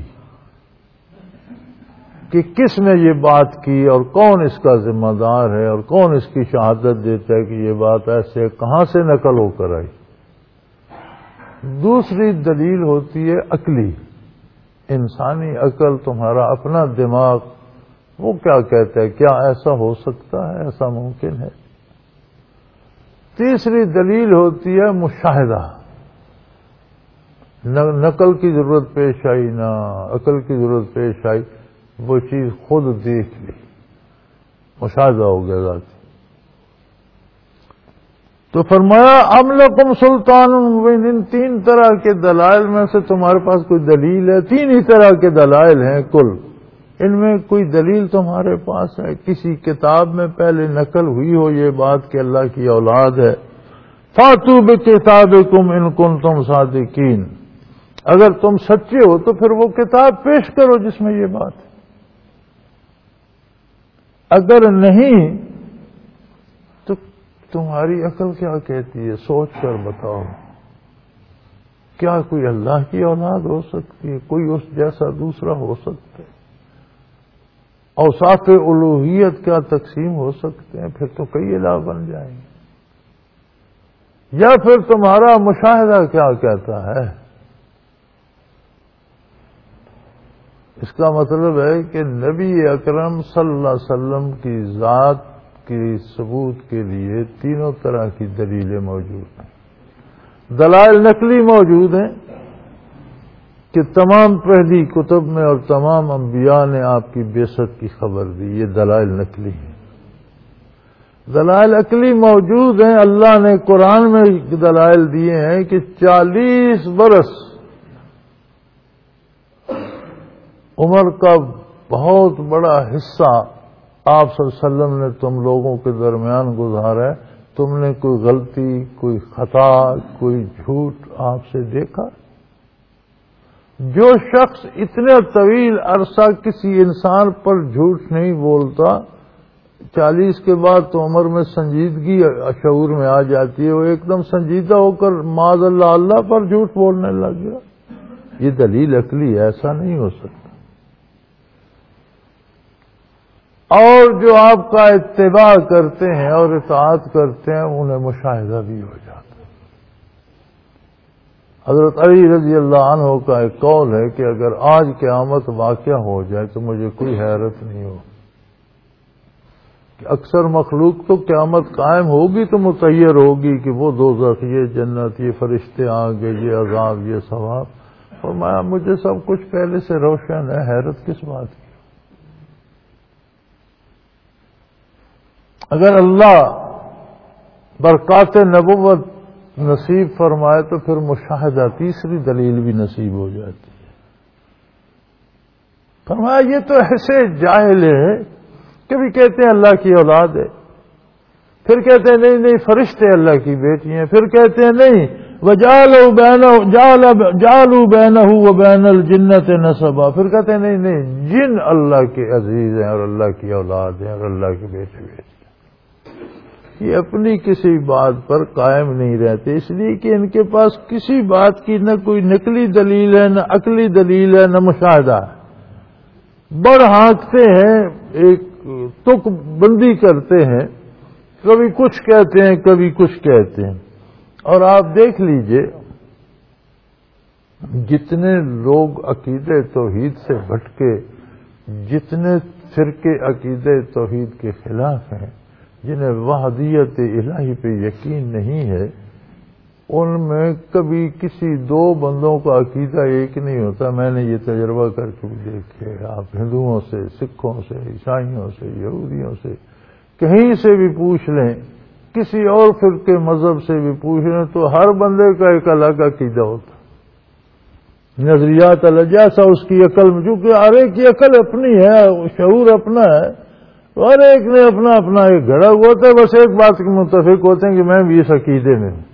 کہ کس نے یہ بات کی اور کون اس کا ذمہ دار ہے اور کون اس کی شہادت دیتا ہے کہ یہ بات ایسے کہاں سے نقل ہو کر آئی۔ دوسری دلیل ہوتی ہے عقلی، انسانی عقل، تمہارا اپنا دماغ، وہ کیا کہتا ہے، کیا ایسا ہو سکتا ہے، ایسا ممکن ہے۔ تیسری دلیل ہوتی ہے مشاہدہ، نہ نقل کی ضرورت پیش آئی نہ عقل کی ضرورت پیش آئی، وہ چیز خود دیکھ لی، مشاہدہ ہو گیا ذاتی۔ تو فرمایا ام لکم سلطان مبین، ان تین طرح کے دلائل میں سے تمہارے پاس کوئی دلیل ہے؟ تین ہی طرح کے دلائل ہیں کل، ان میں کوئی دلیل تمہارے پاس ہے؟ کسی کتاب میں پہلے نقل ہوئی ہو یہ بات کہ اللہ کی اولاد ہے؟ فاتو بکتابکم ان کنتم صادقین، اگر تم سچے ہو تو پھر وہ کتاب پیش کرو جس میں یہ بات ہے، اگر نہیں تو تمہاری عقل کیا کہتی ہے، سوچ کر بتاؤ، کیا کوئی اللہ کی اولاد ہو سکتی ہے؟ کوئی اس جیسا دوسرا ہو سکتا ہے؟ اوصاف الوہیت کیا تقسیم ہو سکتے ہیں؟ پھر تو کئی الہ بن جائیں گے۔ یا پھر تمہارا مشاہدہ کیا کہتا ہے؟ اس کا مطلب ہے کہ نبی اکرم صلی اللہ علیہ وسلم کی ذات کی ثبوت کے لیے تینوں طرح کی دلیلیں موجود ہیں۔ دلائل نقلی موجود ہیں کہ تمام پہلی کتب میں اور تمام انبیاء نے آپ کی بعثت کی خبر دی، یہ دلائل نقلی ہیں۔ دلائل عقلی موجود ہیں، اللہ نے قرآن میں دلائل دیے ہیں کہ چالیس برس عمر کا بہت بڑا حصہ آپ صلی اللہ علیہ وسلم نے تم لوگوں کے درمیان گزارا ہے، تم نے کوئی غلطی، کوئی خطا، کوئی جھوٹ آپ سے دیکھا؟ جو شخص اتنے طویل عرصہ کسی انسان پر جھوٹ نہیں بولتا، چالیس کے بعد تو عمر میں سنجیدگی شعور میں آ جاتی ہے، وہ ایک دم سنجیدہ ہو کر معاذ اللہ اللہ پر جھوٹ بولنے لگ گیا۔ یہ دلیل عقلی ہے، ایسا نہیں ہو سکتا۔ اور جو آپ کا اتباع کرتے ہیں اور اطاعت کرتے ہیں انہیں مشاہدہ بھی ہو جاتا ہے۔ حضرت علی رضی اللہ عنہ کا ایک قول ہے کہ اگر آج قیامت واقع ہو جائے تو مجھے کوئی حیرت نہیں ہو، کہ اکثر مخلوق تو قیامت قائم ہوگی تو متعیر ہوگی کہ وہ دوزخ، یہ جنت، یہ فرشتے آگے، یہ عذاب، یہ ثواب، فرمایا مجھے سب کچھ پہلے سے روشن ہے، حیرت کس بات کی؟ اگر اللہ برکات نبوت نصیب فرمائے تو پھر مشاہدہ تیسری دلیل بھی نصیب ہو جاتی ہے۔ فرمایا یہ تو ایسے جاہل ہے، کبھی کہتے ہیں اللہ کی اولاد ہے، پھر کہتے ہیں نہیں نہیں فرشتے اللہ کی بیٹی ہیں، پھر کہتے ہیں نہیں وجعلوا بینہ جعلوا بینہ وبین الجنۃ نسبا، پھر کہتے ہیں نہیں نہیں جن اللہ کے عزیز ہیں اور اللہ کی اولاد ہیں اور اللہ کے بیٹے بیٹے، یہ اپنی کسی بات پر قائم نہیں رہتے، اس لیے کہ ان کے پاس کسی بات کی نہ کوئی نقلی دلیل ہے، نہ عقلی دلیل ہے، نہ مشاہدہ ہے، بڑ ہانکتے ہیں، ایک تک بندی کرتے ہیں، کبھی کچھ کہتے ہیں کبھی کچھ کہتے ہیں۔ اور آپ دیکھ لیجئے جتنے لوگ عقیدہ توحید سے بھٹکے، جتنے فرقے عقیدہ توحید کے خلاف ہیں، جنہیں وحدیت الہی پہ یقین نہیں ہے، ان میں کبھی کسی دو بندوں کا عقیدہ ایک نہیں ہوتا۔ میں نے یہ تجربہ کر کے بھی دیکھے، آپ ہندوؤں سے، سکھوں سے، عیسائیوں سے، یہودیوں سے، کہیں سے بھی پوچھ لیں، کسی اور فرقے مذہب سے بھی پوچھ لیں، تو ہر بندے کا ایک الگ عقیدہ ہوتا، نظریات الگ، جیسا اس کی عقل میں، چونکہ ہر ایک کی عقل اپنی ہے، شعور اپنا ہے، ہر ایک نے اپنا اپنا ایک گھڑا ہوا ہوتا ہے، بس ایک بات کے متفق ہوتے ہیں کہ میں بھی اس عقیدے میں ہوں۔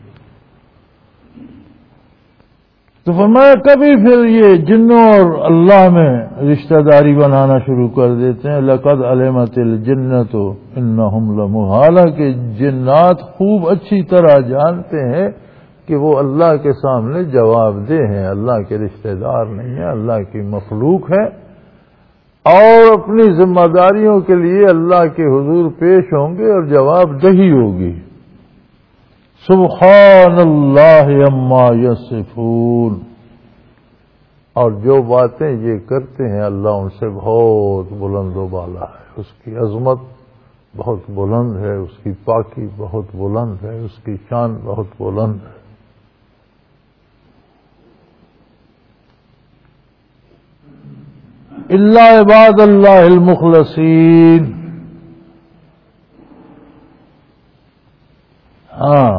تو فرمایا کبھی پھر یہ جنوں اور اللہ میں رشتہ داری بنانا شروع کر دیتے ہیں۔ لقد علمت الجنۃ انہم لمحضرون، حالانکہ جنات خوب اچھی طرح جانتے ہیں کہ وہ اللہ کے سامنے جواب دہ ہیں، اللہ کے رشتہ دار نہیں ہیں، اللہ کی مخلوق ہے، اور اپنی ذمہ داریوں کے لیے اللہ کے حضور پیش ہوں گے اور جواب دہی ہوگی۔ سبحان اللہ عما یصفون، اور جو باتیں یہ کرتے ہیں اللہ ان سے بہت بلند و بالا ہے، اس کی عظمت بہت بلند ہے، اس کی پاکی بہت بلند ہے، اس کی شان بہت بلند ہے۔ اللہ عباد اللہ المخلصین، ہاں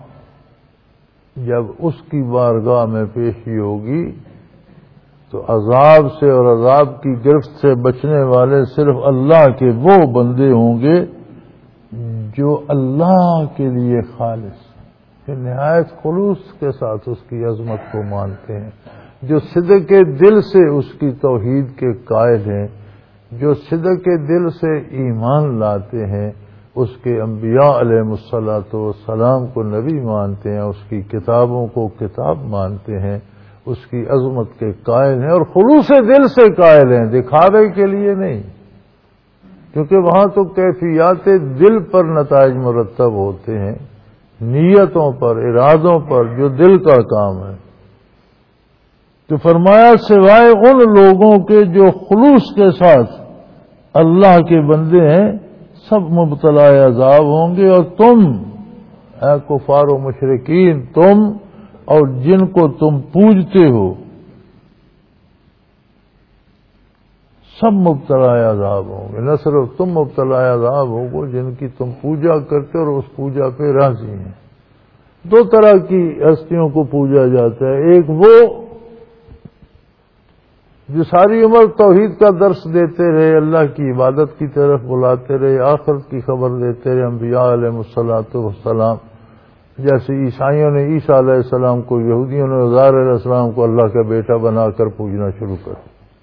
جب اس کی بارگاہ میں پیشی ہوگی تو عذاب سے اور عذاب کی گرفت سے بچنے والے صرف اللہ کے وہ بندے ہوں گے جو اللہ کے لیے خالص، کہ نہایت خلوص کے ساتھ اس کی عظمت کو مانتے ہیں، جو صدق کے دل سے اس کی توحید کے قائل ہیں، جو صدق کے دل سے ایمان لاتے ہیں، اس کے انبیاء علیہ الصلوۃ والسلام کو نبی مانتے ہیں، اس کی کتابوں کو کتاب مانتے ہیں، اس کی عظمت کے قائل ہیں اور خلوص دل سے قائل ہیں، دکھاوے کے لیے نہیں، کیونکہ وہاں تو کیفیات دل پر نتائج مرتب ہوتے ہیں، نیتوں پر، ارادوں پر، جو دل کا کام ہے۔ تو فرمایا سوائے ان لوگوں کے جو خلوص کے ساتھ اللہ کے بندے ہیں، سب مبتلا عذاب ہوں گے، اور تم اے کفار و مشرکین، تم اور جن کو تم پوجتے ہو، سب مبتلا عذاب ہوں گے، نہ صرف تم مبتلا عذاب ہوگو، جن کی تم پوجا کرتے اور اس پوجا پہ راضی ہیں۔ دو طرح کی ہستیوں کو پوجا جاتا ہے، ایک وہ جو ساری عمر توحید کا درس دیتے رہے، اللہ کی عبادت کی طرف بلاتے رہے، آخرت کی خبر دیتے رہے، انبیاء علیہ الصلوۃ والسلام، جیسے عیسائیوں نے عیسیٰ علیہ السلام کو، یہودیوں نے عزیر علیہ السلام کو اللہ کا بیٹا بنا کر پوجنا شروع کر۔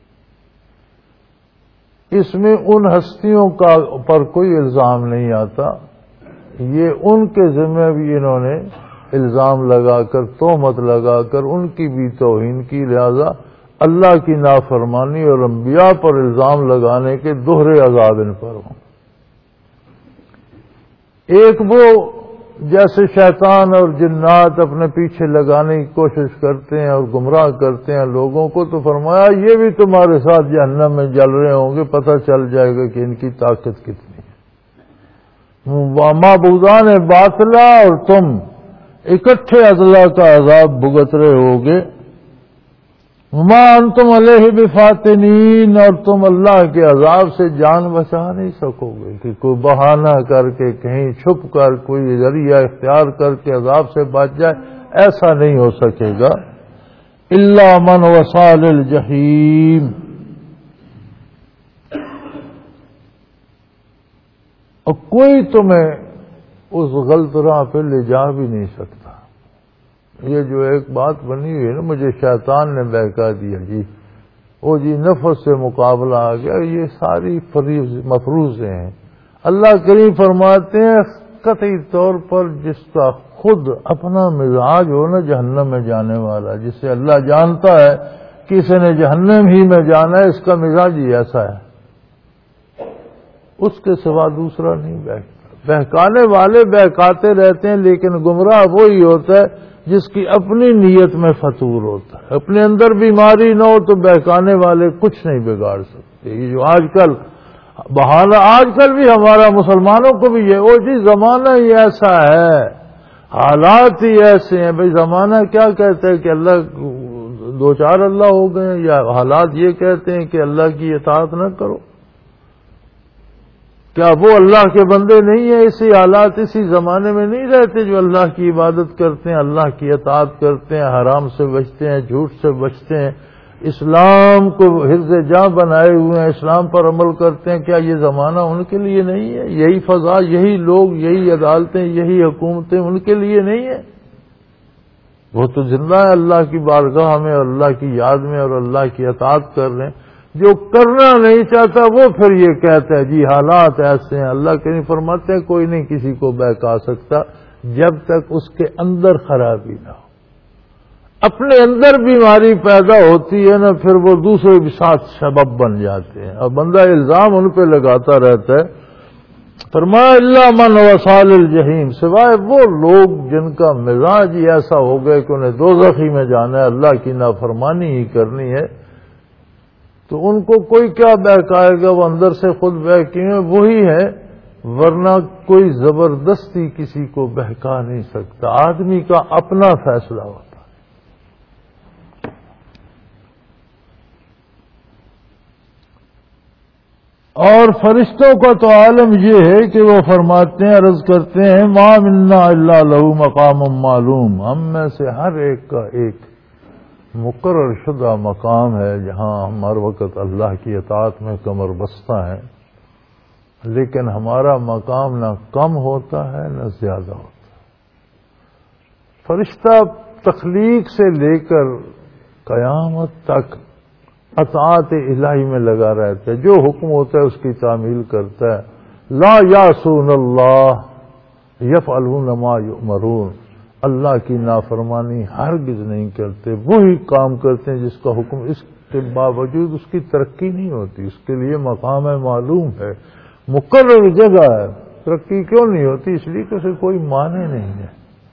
اس میں ان ہستیوں کا پر کوئی الزام نہیں آتا، یہ ان کے ذمہ بھی انہوں نے الزام لگا کر، تہمت لگا کر ان کی بھی توہین کی، لہذا اللہ کی نافرمانی اور انبیاء پر الزام لگانے کے دوہرے عذاب ان پر ہوں۔ ایک وہ جیسے شیطان اور جنات اپنے پیچھے لگانے کی کوشش کرتے ہیں اور گمراہ کرتے ہیں لوگوں کو، تو فرمایا یہ بھی تمہارے ساتھ جہنم میں جل رہے ہوں گے، پتہ چل جائے گا کہ ان کی طاقت کتنی ہے۔ معبودان باطلا، اور تم اکٹھے اللہ کا عذاب بھگت رہے ہوگے۔ وما انتم علیہ بفاتنین، اور تم اللہ کے عذاب سے جان بچا نہیں سکو گے کہ کوئی بہانہ کر کے، کہیں چھپ کر، کوئی ذریعہ اختیار کر کے عذاب سے بچ جائے، ایسا نہیں ہو سکے گا۔ الا من وصال الجحیم، اور کوئی تمہیں اس غلط راہ پہ لے جا بھی نہیں سکتا، یہ جو ایک بات بنی ہوئی ہے نا، مجھے شیطان نے بہکا دیا جی، وہ جی نفس سے مقابلہ آ گیا، یہ ساری فریض مفروضیں ہیں۔ اللہ کریم فرماتے ہیں قطعی طور پر جس کا خود اپنا مزاج ہو نا جہنم میں جانے والا، جسے اللہ جانتا ہے کہ اسے نے جہنم ہی میں جانا ہے، اس کا مزاج ہی ایسا ہے، اس کے سوا دوسرا نہیں بہکتا۔ بہکانے والے بہکاتے رہتے ہیں، لیکن گمراہ وہی ہوتا ہے جس کی اپنی نیت میں فطور ہوتا ہے۔ اپنے اندر بیماری نہ ہو تو بہکانے والے کچھ نہیں بگاڑ سکتے۔ یہ جو آج کل بہانہ، آج کل بھی ہمارا مسلمانوں کو بھی یہ، وہ جی زمانہ ہی ایسا ہے، حالات ہی ایسے ہیں۔ بھئی زمانہ کیا کہتا ہے کہ اللہ دو چار اللہ ہو گئے ہیں، یا حالات یہ کہتے ہیں کہ اللہ کی اطاعت نہ کرو؟ کیا وہ اللہ کے بندے نہیں ہیں؟ اسی حالات اسی زمانے میں نہیں رہتے جو اللہ کی عبادت کرتے ہیں، اللہ کی اطاعت کرتے ہیں، حرام سے بچتے ہیں، جھوٹ سے بچتے ہیں، اسلام کو حفظ جاں بنائے ہوئے ہیں، اسلام پر عمل کرتے ہیں؟ کیا یہ زمانہ ان کے لیے نہیں ہے؟ یہی فضا، یہی لوگ، یہی عدالتیں، یہی حکومتیں ان کے لیے نہیں ہیں؟ وہ تو زندہ ہے اللہ کی بارگاہ میں اور اللہ کی یاد میں اور اللہ کی اطاعت کر رہے ہیں۔ جو کرنا نہیں چاہتا وہ پھر یہ کہتا ہے جی حالات ایسے ہیں۔ اللہ کریم فرماتے ہیں کوئی نہیں کسی کو بہکا سکتا جب تک اس کے اندر خرابی نہ ہو۔ اپنے اندر بیماری پیدا ہوتی ہے نا، پھر وہ دوسرے کے ساتھ سبب بن جاتے ہیں اور بندہ الزام ان پہ لگاتا رہتا ہے۔ فرمایا اللہ من وصال الجحیم، سوائے وہ لوگ جن کا مزاج ہی ایسا ہو گیا کہ انہیں دوزخ ہی میں جانا ہے، اللہ کی نافرمانی ہی کرنی ہے، تو ان کو کوئی کیا بہکائے گا؟ وہ اندر سے خود بہکے ہیں وہی ہے، ورنہ کوئی زبردستی کسی کو بہکا نہیں سکتا۔ آدمی کا اپنا فیصلہ ہوتا ہے۔ اور فرشتوں کا تو عالم یہ ہے کہ وہ فرماتے ہیں، عرض کرتے ہیں ما منا الا لہ مقام معلوم، ہم میں سے ہر ایک کا ایک مقرر شدہ مقام ہے جہاں ہم ہر وقت اللہ کی اطاعت میں کمر بستہ ہیں، لیکن ہمارا مقام نہ کم ہوتا ہے نہ زیادہ ہوتا ہے۔ فرشتہ تخلیق سے لے کر قیامت تک اطاعت الہی میں لگا رہتا ہے، جو حکم ہوتا ہے اس کی تعمیل کرتا ہے۔ لا یعصون اللہ یفعلون ما یؤمرون، اللہ کی نافرمانی ہرگز نہیں کرتے، وہی کام کرتے ہیں جس کا حکم، اس کے باوجود اس کی ترقی نہیں ہوتی۔ اس کے لیے مقام ہے، معلوم ہے، مقرر جگہ ہے۔ ترقی کیوں نہیں ہوتی؟ اس لیے کہ اسے کوئی معنی نہیں ہے۔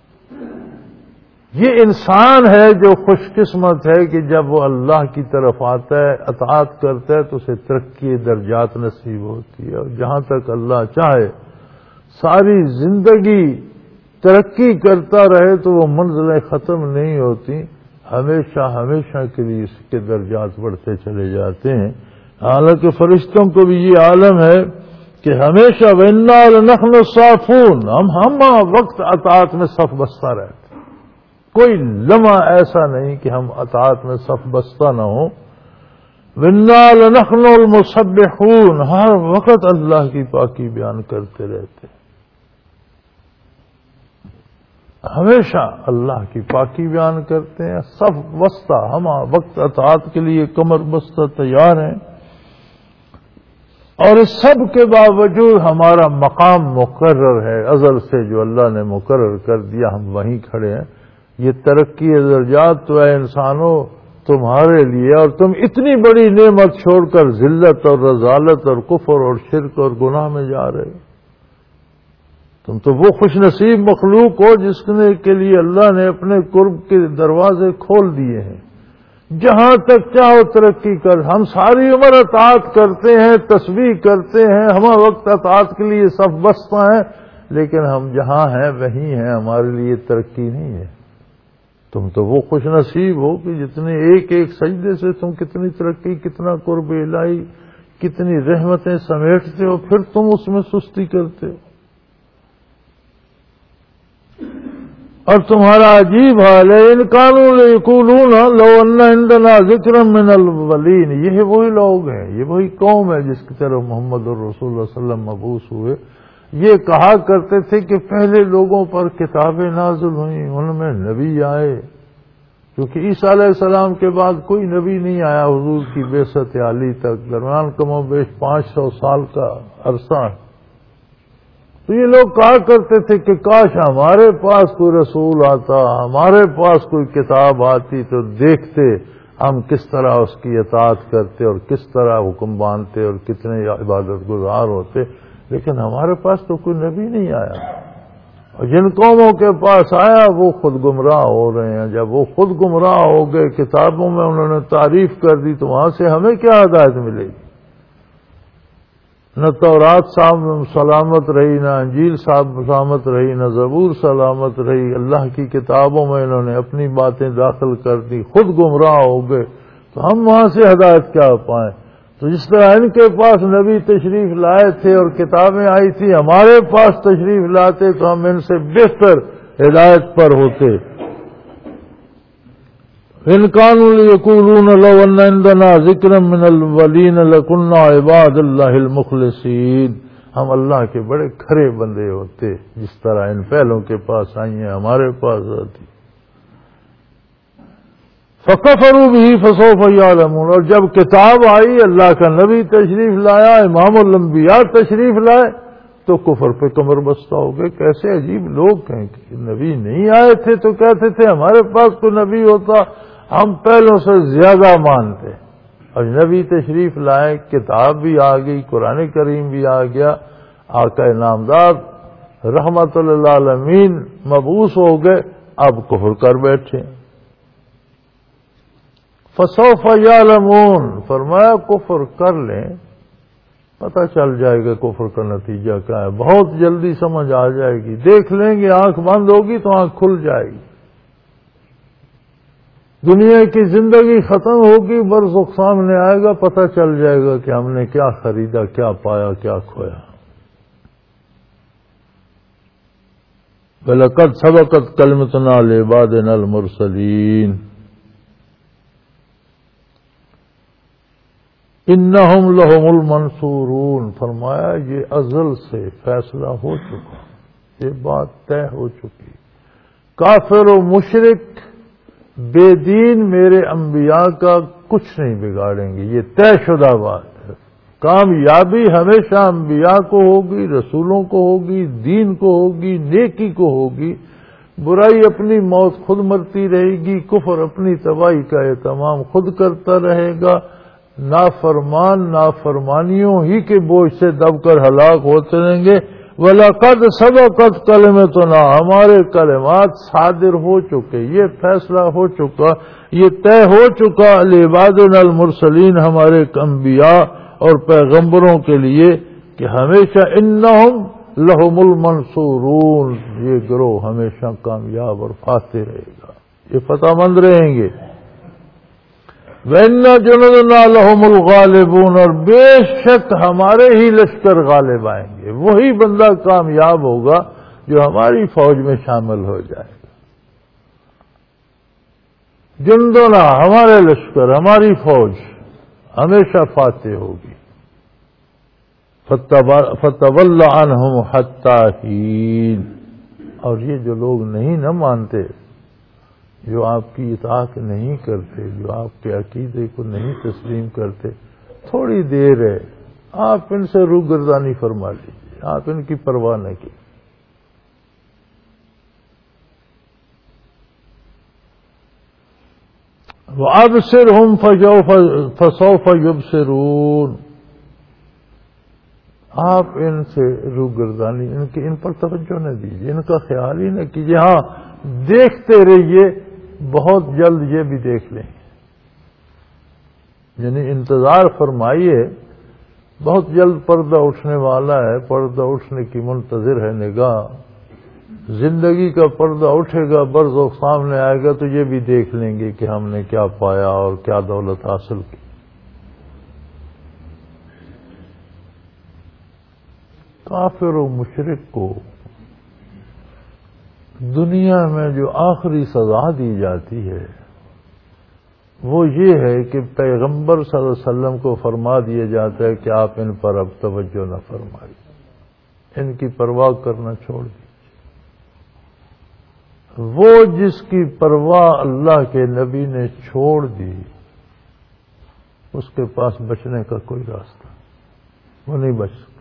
یہ انسان ہے جو خوش قسمت ہے کہ جب وہ اللہ کی طرف آتا ہے، اطاعت کرتا ہے، تو اسے ترقی درجات نصیب ہوتی ہے، اور جہاں تک اللہ چاہے ساری زندگی ترقی کرتا رہے تو وہ منزلیں ختم نہیں ہوتی، ہمیشہ ہمیشہ کے لیے اس کے درجات بڑھتے چلے جاتے ہیں۔ حالانکہ فرشتوں کو بھی یہ عالم ہے کہ ہمیشہ وَإِنَّا لَنَحْنُ الصَّافُونَ، ہم ہم وقت اطاعت میں صف بستہ رہتے، کوئی لمحہ ایسا نہیں کہ ہم اطاعت میں صف بستہ نہ ہوں۔ وَإِنَّا لَنَحْنُ الْمُسَبِّحُونَ، ہر وقت اللہ کی پاکی بیان کرتے رہتے، ہمیشہ اللہ کی پاکی بیان کرتے ہیں، صف بستہ، ہم وقت اطاعت کے لیے کمر بستہ تیار ہیں۔ اور اس سب کے باوجود ہمارا مقام مقرر ہے، ازل سے جو اللہ نے مقرر کر دیا، ہم وہیں کھڑے ہیں۔ یہ ترقی درجات تو ہے انسانوں تمہارے لیے، اور تم اتنی بڑی نعمت چھوڑ کر ذلت اور رذالت اور کفر اور شرک اور گناہ میں جا رہے ہو۔ تم تو وہ خوش نصیب مخلوق ہو جس نے کے لیے اللہ نے اپنے قرب کے دروازے کھول دیے ہیں، جہاں تک چاہو ترقی کر۔ ہم ساری عمر اطاعت کرتے ہیں، تسبیح کرتے ہیں، ہم وقت اطاعت کے لیے صف بستہ ہیں، لیکن ہم جہاں ہیں وہیں ہیں، ہمارے لیے ترقی نہیں ہے۔ تم تو وہ خوش نصیب ہو کہ جتنے ایک ایک سجدے سے تم کتنی ترقی، کتنا قرب الہی، کتنی رحمتیں سمیٹتے ہو، پھر تم اس میں سستی کرتے ہو۔ اور تمہارا عجیب حال ہے، ان کانوا لیقولون لو ان عندنا ذکرا من الاولین، یہ وہی لوگ ہیں، یہ وہی قوم ہے جس کی طرف محمد الرسول صلی اللہ علیہ وسلم مبعوث ہوئے۔ یہ کہا کرتے تھے کہ پہلے لوگوں پر کتابیں نازل ہوئیں، ان میں نبی آئے، کیونکہ عیسیٰ علیہ السلام کے بعد کوئی نبی نہیں آیا حضور کی بعثت عالی تک، درمیان کم و بیش پانچ سو سال کا عرصہ ہے۔ تو یہ لوگ کہا کرتے تھے کہ کاش ہمارے پاس کوئی رسول آتا، ہمارے پاس کوئی کتاب آتی تو دیکھتے ہم کس طرح اس کی اطاعت کرتے اور کس طرح حکم مانتے اور کتنے عبادت گزار ہوتے، لیکن ہمارے پاس تو کوئی نبی نہیں آیا، اور جن قوموں کے پاس آیا وہ خود گمراہ ہو رہے ہیں۔ جب وہ خود گمراہ ہو گئے، کتابوں میں انہوں نے تعریف کر دی، تو وہاں سے ہمیں کیا ہدایت ملے گی؟ نہ تورات صاحب سلامت رہی، نہ انجیل صاحب سلامت رہی، نہ زبور سلامت رہی، اللہ کی کتابوں میں انہوں نے اپنی باتیں داخل کر دی، خود گمراہ ہو گئے، تو ہم وہاں سے ہدایت کیا پائیں؟ تو جس طرح ان کے پاس نبی تشریف لائے تھے اور کتابیں آئی تھی، ہمارے پاس تشریف لاتے تو ہم ان سے بہتر ہدایت پر ہوتے۔ ان كانوا يقولون لو ان عندنا ذکرا من الاولین لكنا عباد اللہ المخلصین، ہم اللہ کے بڑے کھرے بندے ہوتے جس طرح ان پہلوں کے پاس آئی ہیں ہمارے پاس آتی۔ فَكَفَرُوا بِهِ فَسَوْفَ يَعْلَمُونَ، اور جب کتاب آئی، اللہ کا نبی تشریف لایا، امام الانبیاء تشریف لائے، تو کفر پہ کمر بستہ ہو گئے۔ کیسے عجیب لوگ ہیں کہ نبی نہیں آئے تھے تو کہتے تھے ہمارے پاس کوئی نبی ہوتا ہم پہلوں سے زیادہ مانتے، اور نبی تشریف لائے، کتاب بھی آ گئی، قرآن کریم بھی آ گیا، آقا نامدار رحمت للعالمین مبعوث ہو گئے، اب کفر کر بیٹھے۔ فسوف یعلمون، فرمایا کفر کر لیں، پتہ چل جائے گا کفر کا نتیجہ کیا ہے، بہت جلدی سمجھ آ جائے گی، دیکھ لیں گے، آنکھ بند ہوگی تو آنکھ کھل جائے گی، دنیا کی زندگی ختم ہوگی، برزخ سامنے آئے گا، پتہ چل جائے گا کہ ہم نے کیا خریدا، کیا پایا، کیا کھویا۔ وَلَقَدْ سَبَقَتْ كَلِمَتُنَا لِعِبَادِنَا الْمُرْسَلِينَ انہم لہم المنصورون، فرمایا یہ ازل سے فیصلہ ہو چکا، یہ بات طے ہو چکی، کافر و مشرک بے دین میرے انبیاء کا کچھ نہیں بگاڑیں گے، یہ طے شدہ بات ہے۔ کامیابی ہمیشہ انبیاء کو ہوگی، رسولوں کو ہوگی، دین کو ہوگی، نیکی کو ہوگی، برائی اپنی موت خود مرتی رہے گی، کفر اپنی تباہی کا اہتمام خود کرتا رہے گا، نافرمان نافرمانیوں ہی کے بوجھ سے دب کر ہلاک ہوتے رہیں گے۔ وَلَقَدْ سَبَقَتْ كَلِمَتُنَا، ہمارے کلمات صادر ہو چکے، یہ فیصلہ ہو چکا، یہ طے ہو چکا لعبادنا المرسلین، ہمارے انبیاء اور پیغمبروں کے لیے کہ ہمیشہ انہم لہم المنصورون، یہ گروہ ہمیشہ کامیاب اور فاتح رہے گا، یہ فتح مند رہیں گے۔ وَإِنَّ جُنُودَنَا لَهُمُ الْغَالِبُونَ، اور بے شک ہمارے ہی لشکر غالب آئیں گے، وہی بندہ کامیاب ہوگا جو ہماری فوج میں شامل ہو جائے گا۔ جندنا، ہمارے لشکر، ہماری فوج ہمیشہ فاتح ہوگی۔ فَتَوَلَّ عَنْهُمْ حَتَّىٰ حِينٍ، اور یہ جو لوگ نہیں نہ مانتے، جو آپ کی اطاعت نہیں کرتے، جو آپ کے عقیدے کو نہیں تسلیم کرتے، تھوڑی دیر ہے، آپ ان سے روگردانی فرما لیجیے، آپ ان کی پرواہ نہ کیجیے۔ وَأَبْصِرْهُمْ فَسَوْفَ يُبْصِرُونَ، آپ ان سے روگردانی، ان کی ان پر توجہ نہ دیجیے، ان کا خیال ہی نہ کیجیے، ہاں دیکھتے رہیے، بہت جلد یہ بھی دیکھ لیں گے، یعنی انتظار فرمائیے، بہت جلد پردہ اٹھنے والا ہے، پردہ اٹھنے کی منتظر ہے نگاہ، زندگی کا پردہ اٹھے گا، برزخ سامنے آئے گا تو یہ بھی دیکھ لیں گے کہ ہم نے کیا پایا اور کیا دولت حاصل کی۔ کافر و مشرک کو دنیا میں جو آخری سزا دی جاتی ہے وہ یہ ہے کہ پیغمبر صلی اللہ علیہ وسلم کو فرما دیا جاتا ہے کہ آپ ان پر اب توجہ نہ فرمائیے، ان کی پرواہ کرنا چھوڑ دیجیے۔ وہ جس کی پرواہ اللہ کے نبی نے چھوڑ دی، اس کے پاس بچنے کا کوئی راستہ، وہ نہیں بچ سکتا۔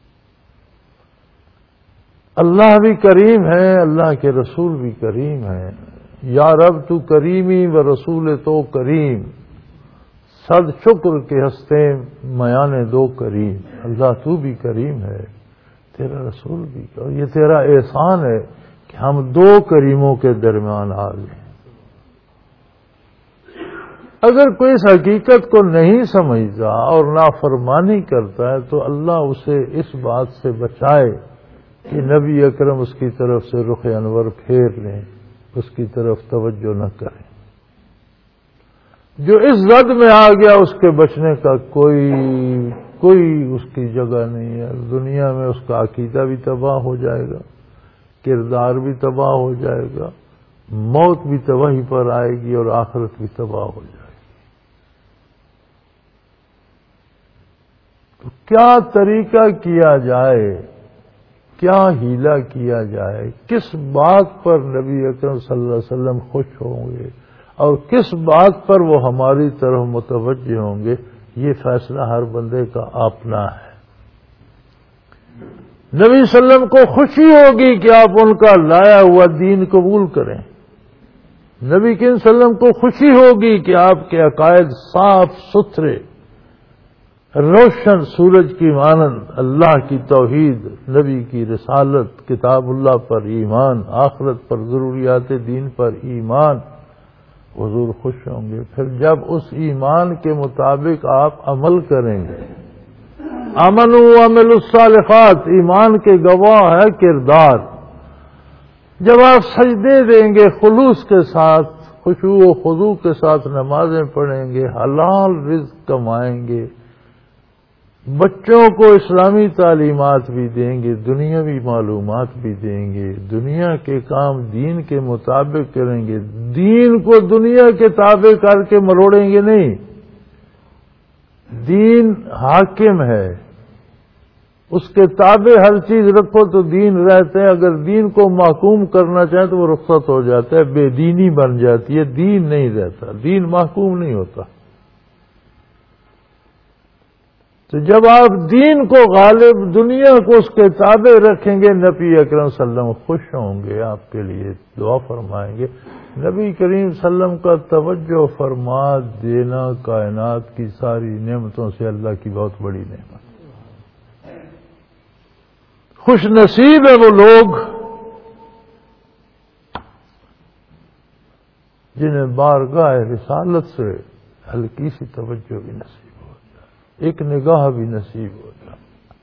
اللہ بھی کریم ہے، اللہ کے رسول بھی کریم ہے۔ یا رب تو کریمی و رسول تو کریم، صد شکر کے ہستے میان دو کریم۔ اللہ تو بھی کریم ہے، تیرا رسول بھی، اور یہ تیرا احسان ہے کہ ہم دو کریموں کے درمیان آ گئے۔ اگر کوئی اس حقیقت کو نہیں سمجھتا اور نافرمانی کرتا ہے تو اللہ اسے اس بات سے بچائے کہ نبی اکرم اس کی طرف سے رخ انور پھیر لیں، اس کی طرف توجہ نہ کریں۔ جو اس زد میں آ گیا اس کے بچنے کا کوئی کوئی اس کی جگہ نہیں ہے۔ دنیا میں اس کا عقیدہ بھی تباہ ہو جائے گا، کردار بھی تباہ ہو جائے گا، موت بھی تباہی پر آئے گی اور آخرت بھی تباہ ہو جائے گی۔ تو کیا طریقہ کیا جائے، کیا ہیلا کیا جائے، کس بات پر نبی اکرم صلی اللہ علیہ وسلم خوش ہوں گے اور کس بات پر وہ ہماری طرف متوجہ ہوں گے، یہ فیصلہ ہر بندے کا اپنا ہے۔ نبی صلی اللہ علیہ وسلم کو خوشی ہوگی کہ آپ ان کا لایا ہوا دین قبول کریں۔ نبی کریم صلی اللہ علیہ وسلم کو خوشی ہوگی کہ آپ کے عقائد صاف ستھرے، روشن سورج کی مانند، اللہ کی توحید، نبی کی رسالت، کتاب اللہ پر ایمان، آخرت پر، ضروریات دین پر ایمان، حضور خوش ہوں گے۔ پھر جب اس ایمان کے مطابق آپ عمل کریں گے، آمنوا وعملوا الصالحات، ایمان کے گواہ ہے کردار۔ جب آپ سجدے دیں گے خلوص کے ساتھ، خشوع و خضوع کے ساتھ نمازیں پڑھیں گے، حلال رزق کمائیں گے، بچوں کو اسلامی تعلیمات بھی دیں گے، دنیاوی معلومات بھی دیں گے، دنیا کے کام دین کے مطابق کریں گے، دین کو دنیا کے تابع کر کے مروڑیں گے نہیں۔ دین حاکم ہے، اس کے تابع ہر چیز رکھو تو دین رہتا ہے۔ اگر دین کو محکوم کرنا چاہیں تو وہ رخصت ہو جاتا ہے، بے دینی بن جاتی ہے، دین نہیں رہتا، دین محکوم نہیں ہوتا۔ تو جب آپ دین کو غالب، دنیا کو اس کے تابع رکھیں گے، نبی اکرم صلی اللہ علیہ وسلم خوش ہوں گے، آپ کے لیے دعا فرمائیں گے۔ نبی کریم صلی اللہ علیہ وسلم کا توجہ فرما دینا کائنات کی ساری نعمتوں سے اللہ کی بہت بڑی نعمت۔ خوش نصیب ہے وہ لوگ جنہیں بارگاہ رسالت سے ہلکی سی توجہ بھی نصیب ہو جائے، ایک نگاہ بھی نصیب ہو جائے۔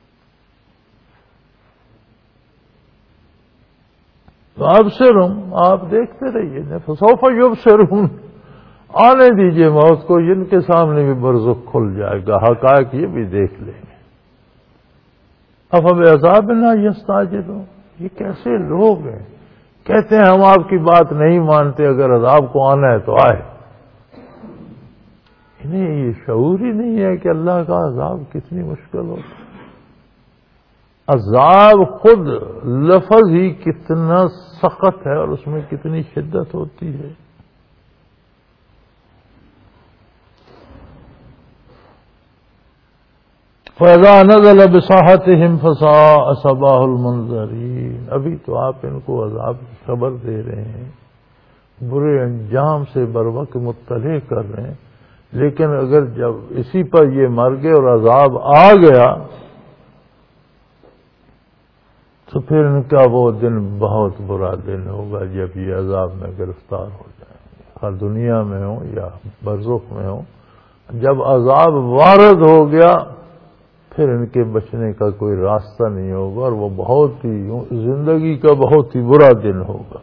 تو اب سے رم آپ دیکھتے رہیے، سوف یبصرون، آنے دیجئے موت کو، جن کے سامنے بھی برزخ کھل جائے گا، حقائق یہ بھی دیکھ لیں گے۔ افبعذابنا یستعجلون، یہ کیسے لوگ ہیں، کہتے ہیں ہم آپ کی بات نہیں مانتے، اگر عذاب کو آنا ہے تو آئے۔ انہیں یہ شعور ہی نہیں ہے کہ اللہ کا عذاب کتنی مشکل ہوتا ہے۔ عذاب خود لفظ ہی کتنا سخت ہے اور اس میں کتنی شدت ہوتی ہے۔ فَإِذَا نَزَلَ بِسَاحَتِهِمْ فَسَاءَ صَبَاحُ الْمُنذَرِينَ، ابھی تو آپ ان کو عذاب کی خبر دے رہے ہیں، برے انجام سے بر وقت مطلع کر رہے ہیں، لیکن اگر جب اسی پر یہ مر گئے اور عذاب آ گیا تو پھر ان کا وہ دن بہت برا دن ہوگا جب یہ عذاب میں گرفتار ہو جائیں گے، خواہ دنیا میں ہوں یا برزخ میں ہوں۔ جب عذاب وارد ہو گیا پھر ان کے بچنے کا کوئی راستہ نہیں ہوگا اور وہ بہت ہی زندگی کا بہت ہی برا دن ہوگا۔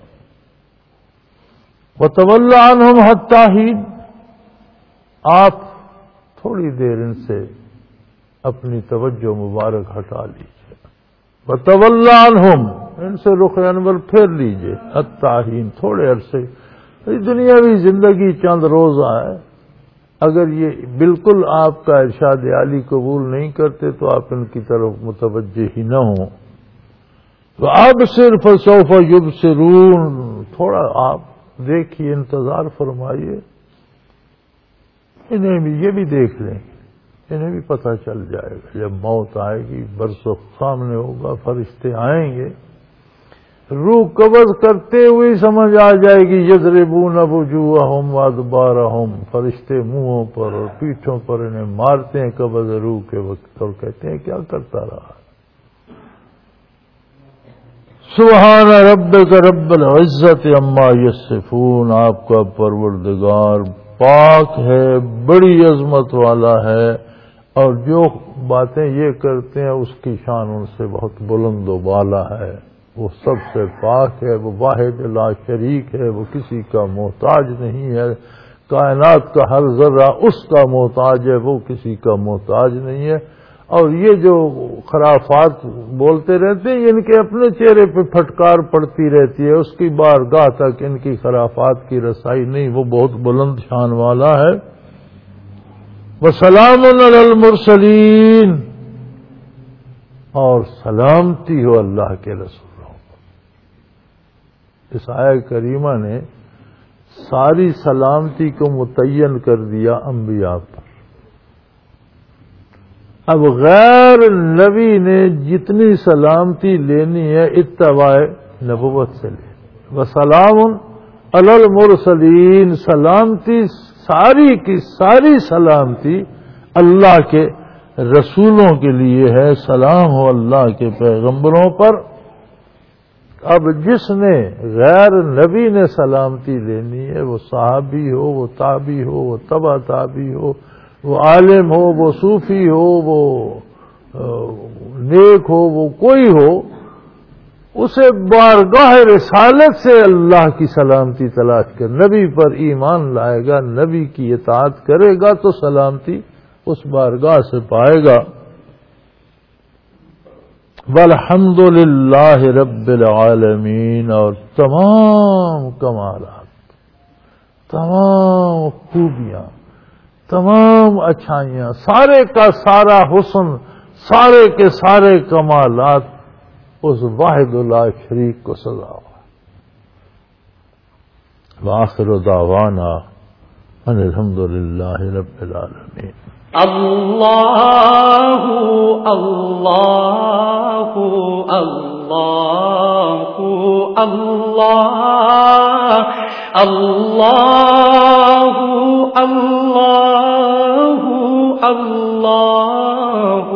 وَتَوَلَّ عَنْهُمْ حَتَّىٰ حِينٍ، آپ تھوڑی دیر ان سے اپنی توجہ مبارک ہٹا لیجیے۔ وَتَوَلَّ عَنْهُمْ، ان سے رخ انور پھیر لیجیے، حَتَّىٰ حِينٍ، تھوڑے عرصے۔ دنیاوی زندگی چند روزہ ہے، اگر یہ بالکل آپ کا ارشاد عالی قبول نہیں کرتے تو آپ ان کی طرف متوجہ ہی نہ ہوں، وَأَبْصِرْ فَسَوْفَ يُبْصِرُونَ، تھوڑا آپ دیکھیے، انتظار فرمائیے، انہیں بھی یہ بھی دیکھ لیں، انہیں بھی پتہ چل جائے گا۔ جب موت آئے گی، برزخ سامنے ہوگا، فرشتے آئیں گے، روح قبض کرتے ہوئے سمجھ آ جائے گی، یضربون وجوہہم وادبارہم، فرشتے منہوں پر اور پیٹھوں پر انہیں مارتے ہیں قبض روح کے وقت، اور کہتے ہیں کیا کرتا رہا۔ سبحان ربک رب العزت عما یصفون، آپ کا پروردگار پاک ہے، بڑی عظمت والا ہے، اور جو باتیں یہ کرتے ہیں اس کی شان ان سے بہت بلند و بالا ہے۔ وہ سب سے پاک ہے، وہ واحد لا شریک ہے، وہ کسی کا محتاج نہیں ہے، کائنات کا ہر ذرہ اس کا محتاج ہے، وہ کسی کا محتاج نہیں ہے۔ اور یہ جو خرافات بولتے رہتے ہیں، ان کے اپنے چہرے پہ پھٹکار پڑتی رہتی ہے، اس کی بارگاہ تک ان کی خرافات کی رسائی نہیں، وہ بہت بلند شان والا ہے۔ وَسَلَامٌ عَلَى الْمُرْسَلِينَ، اور سلامتی ہو اللہ کے رسولوں پر۔ اس آیہ کریمہ نے ساری سلامتی کو متعین کر دیا انبیاء پر۔ اب غیر نبی نے جتنی سلامتی لینی ہے اتباع نبوت سے لے۔ وسلام علی المرسلین، سلامتی ساری کی ساری سلامتی اللہ کے رسولوں کے لیے ہے، سلام ہو اللہ کے پیغمبروں پر۔ اب جس نے غیر نبی نے سلامتی لینی ہے، وہ صحابی ہو، وہ تابعی ہو، وہ تبع تابعی ہو، وہ عالم ہو، وہ صوفی ہو، وہ نیک ہو، وہ کوئی ہو، اسے بارگاہ رسالت سے اللہ کی سلامتی تلاش کر، نبی پر ایمان لائے گا، نبی کی اطاعت کرے گا تو سلامتی اس بارگاہ سے پائے گا۔ والحمد للہ رب العالمین، اور تمام کمالات، تمام خوبیاں، تمام اچھائیاں، سارے کا سارا حسن، سارے کے سارے کمالات اس واحد لا شریک کو سزا ہوا۔ وآخر دعوانا ان الحمد للہ رب العالمین۔ اللہ اللہ اللہ اللہ اللہ اللہ اللہ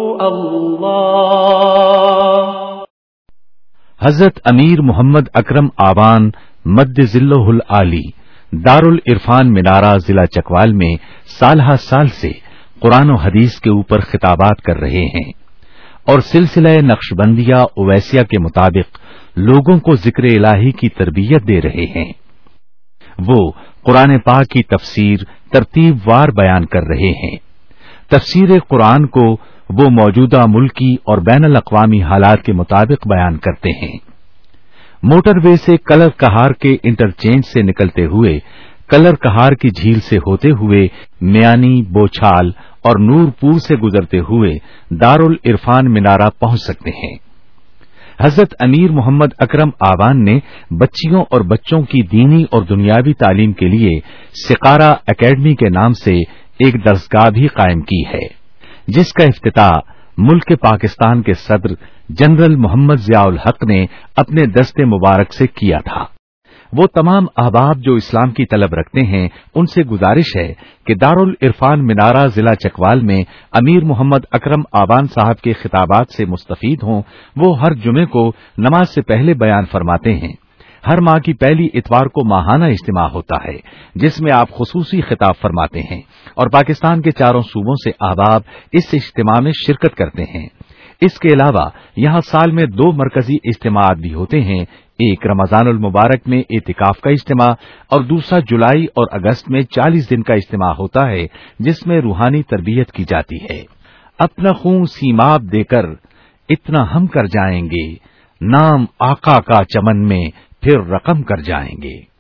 اللہ۔ حضرت امیر محمد اکرم آوان مد ذلہ العالی دارالعرفان منارہ ضلع چکوال میں سالہ سال سے قرآن و حدیث کے اوپر خطابات کر رہے ہیں اور سلسلہ نقشبندیہ اویسیہ کے مطابق لوگوں کو ذکر الہی کی تربیت دے رہے ہیں۔ وہ قرآن پاک کی تفسیر ترتیب وار بیان کر رہے ہیں۔ تفسیر قرآن کو وہ موجودہ ملکی اور بین الاقوامی حالات کے مطابق بیان کرتے ہیں۔ موٹر وے سے کلر کہار کے انٹرچینج سے نکلتے ہوئے کلر کہار کی جھیل سے ہوتے ہوئے میانی، بوچھال اور نور پور سے گزرتے ہوئے دارالعرفان منارہ پہنچ سکتے ہیں۔ حضرت امیر محمد اکرم آوان نے بچیوں اور بچوں کی دینی اور دنیاوی تعلیم کے لیے سقارہ اکیڈمی کے نام سے ایک درسگاہ بھی قائم کی ہے، جس کا افتتاح ملک پاکستان کے صدر جنرل محمد ضیاء الحق نے اپنے دست مبارک سے کیا تھا۔ وہ تمام احباب جو اسلام کی طلب رکھتے ہیں ان سے گزارش ہے کہ دارالعرفان منارہ ضلع چکوال میں امیر محمد اکرم آوان صاحب کے خطابات سے مستفید ہوں۔ وہ ہر جمعے کو نماز سے پہلے بیان فرماتے ہیں۔ ہر ماہ کی پہلی اتوار کو ماہانہ اجتماع ہوتا ہے جس میں آپ خصوصی خطاب فرماتے ہیں اور پاکستان کے چاروں صوبوں سے احباب اس اجتماع میں شرکت کرتے ہیں۔ اس کے علاوہ یہاں سال میں دو مرکزی اجتماعات بھی ہوتے ہیں، ایک رمضان المبارک میں اعتکاف کا اجتماع اور دوسرا جولائی اور اگست میں چالیس دن کا اجتماع ہوتا ہے جس میں روحانی تربیت کی جاتی ہے۔ اپنا خون سیماب دے کر اتنا ہم کر جائیں گے، نام آقا کا چمن میں پھر رقم کر جائیں گے۔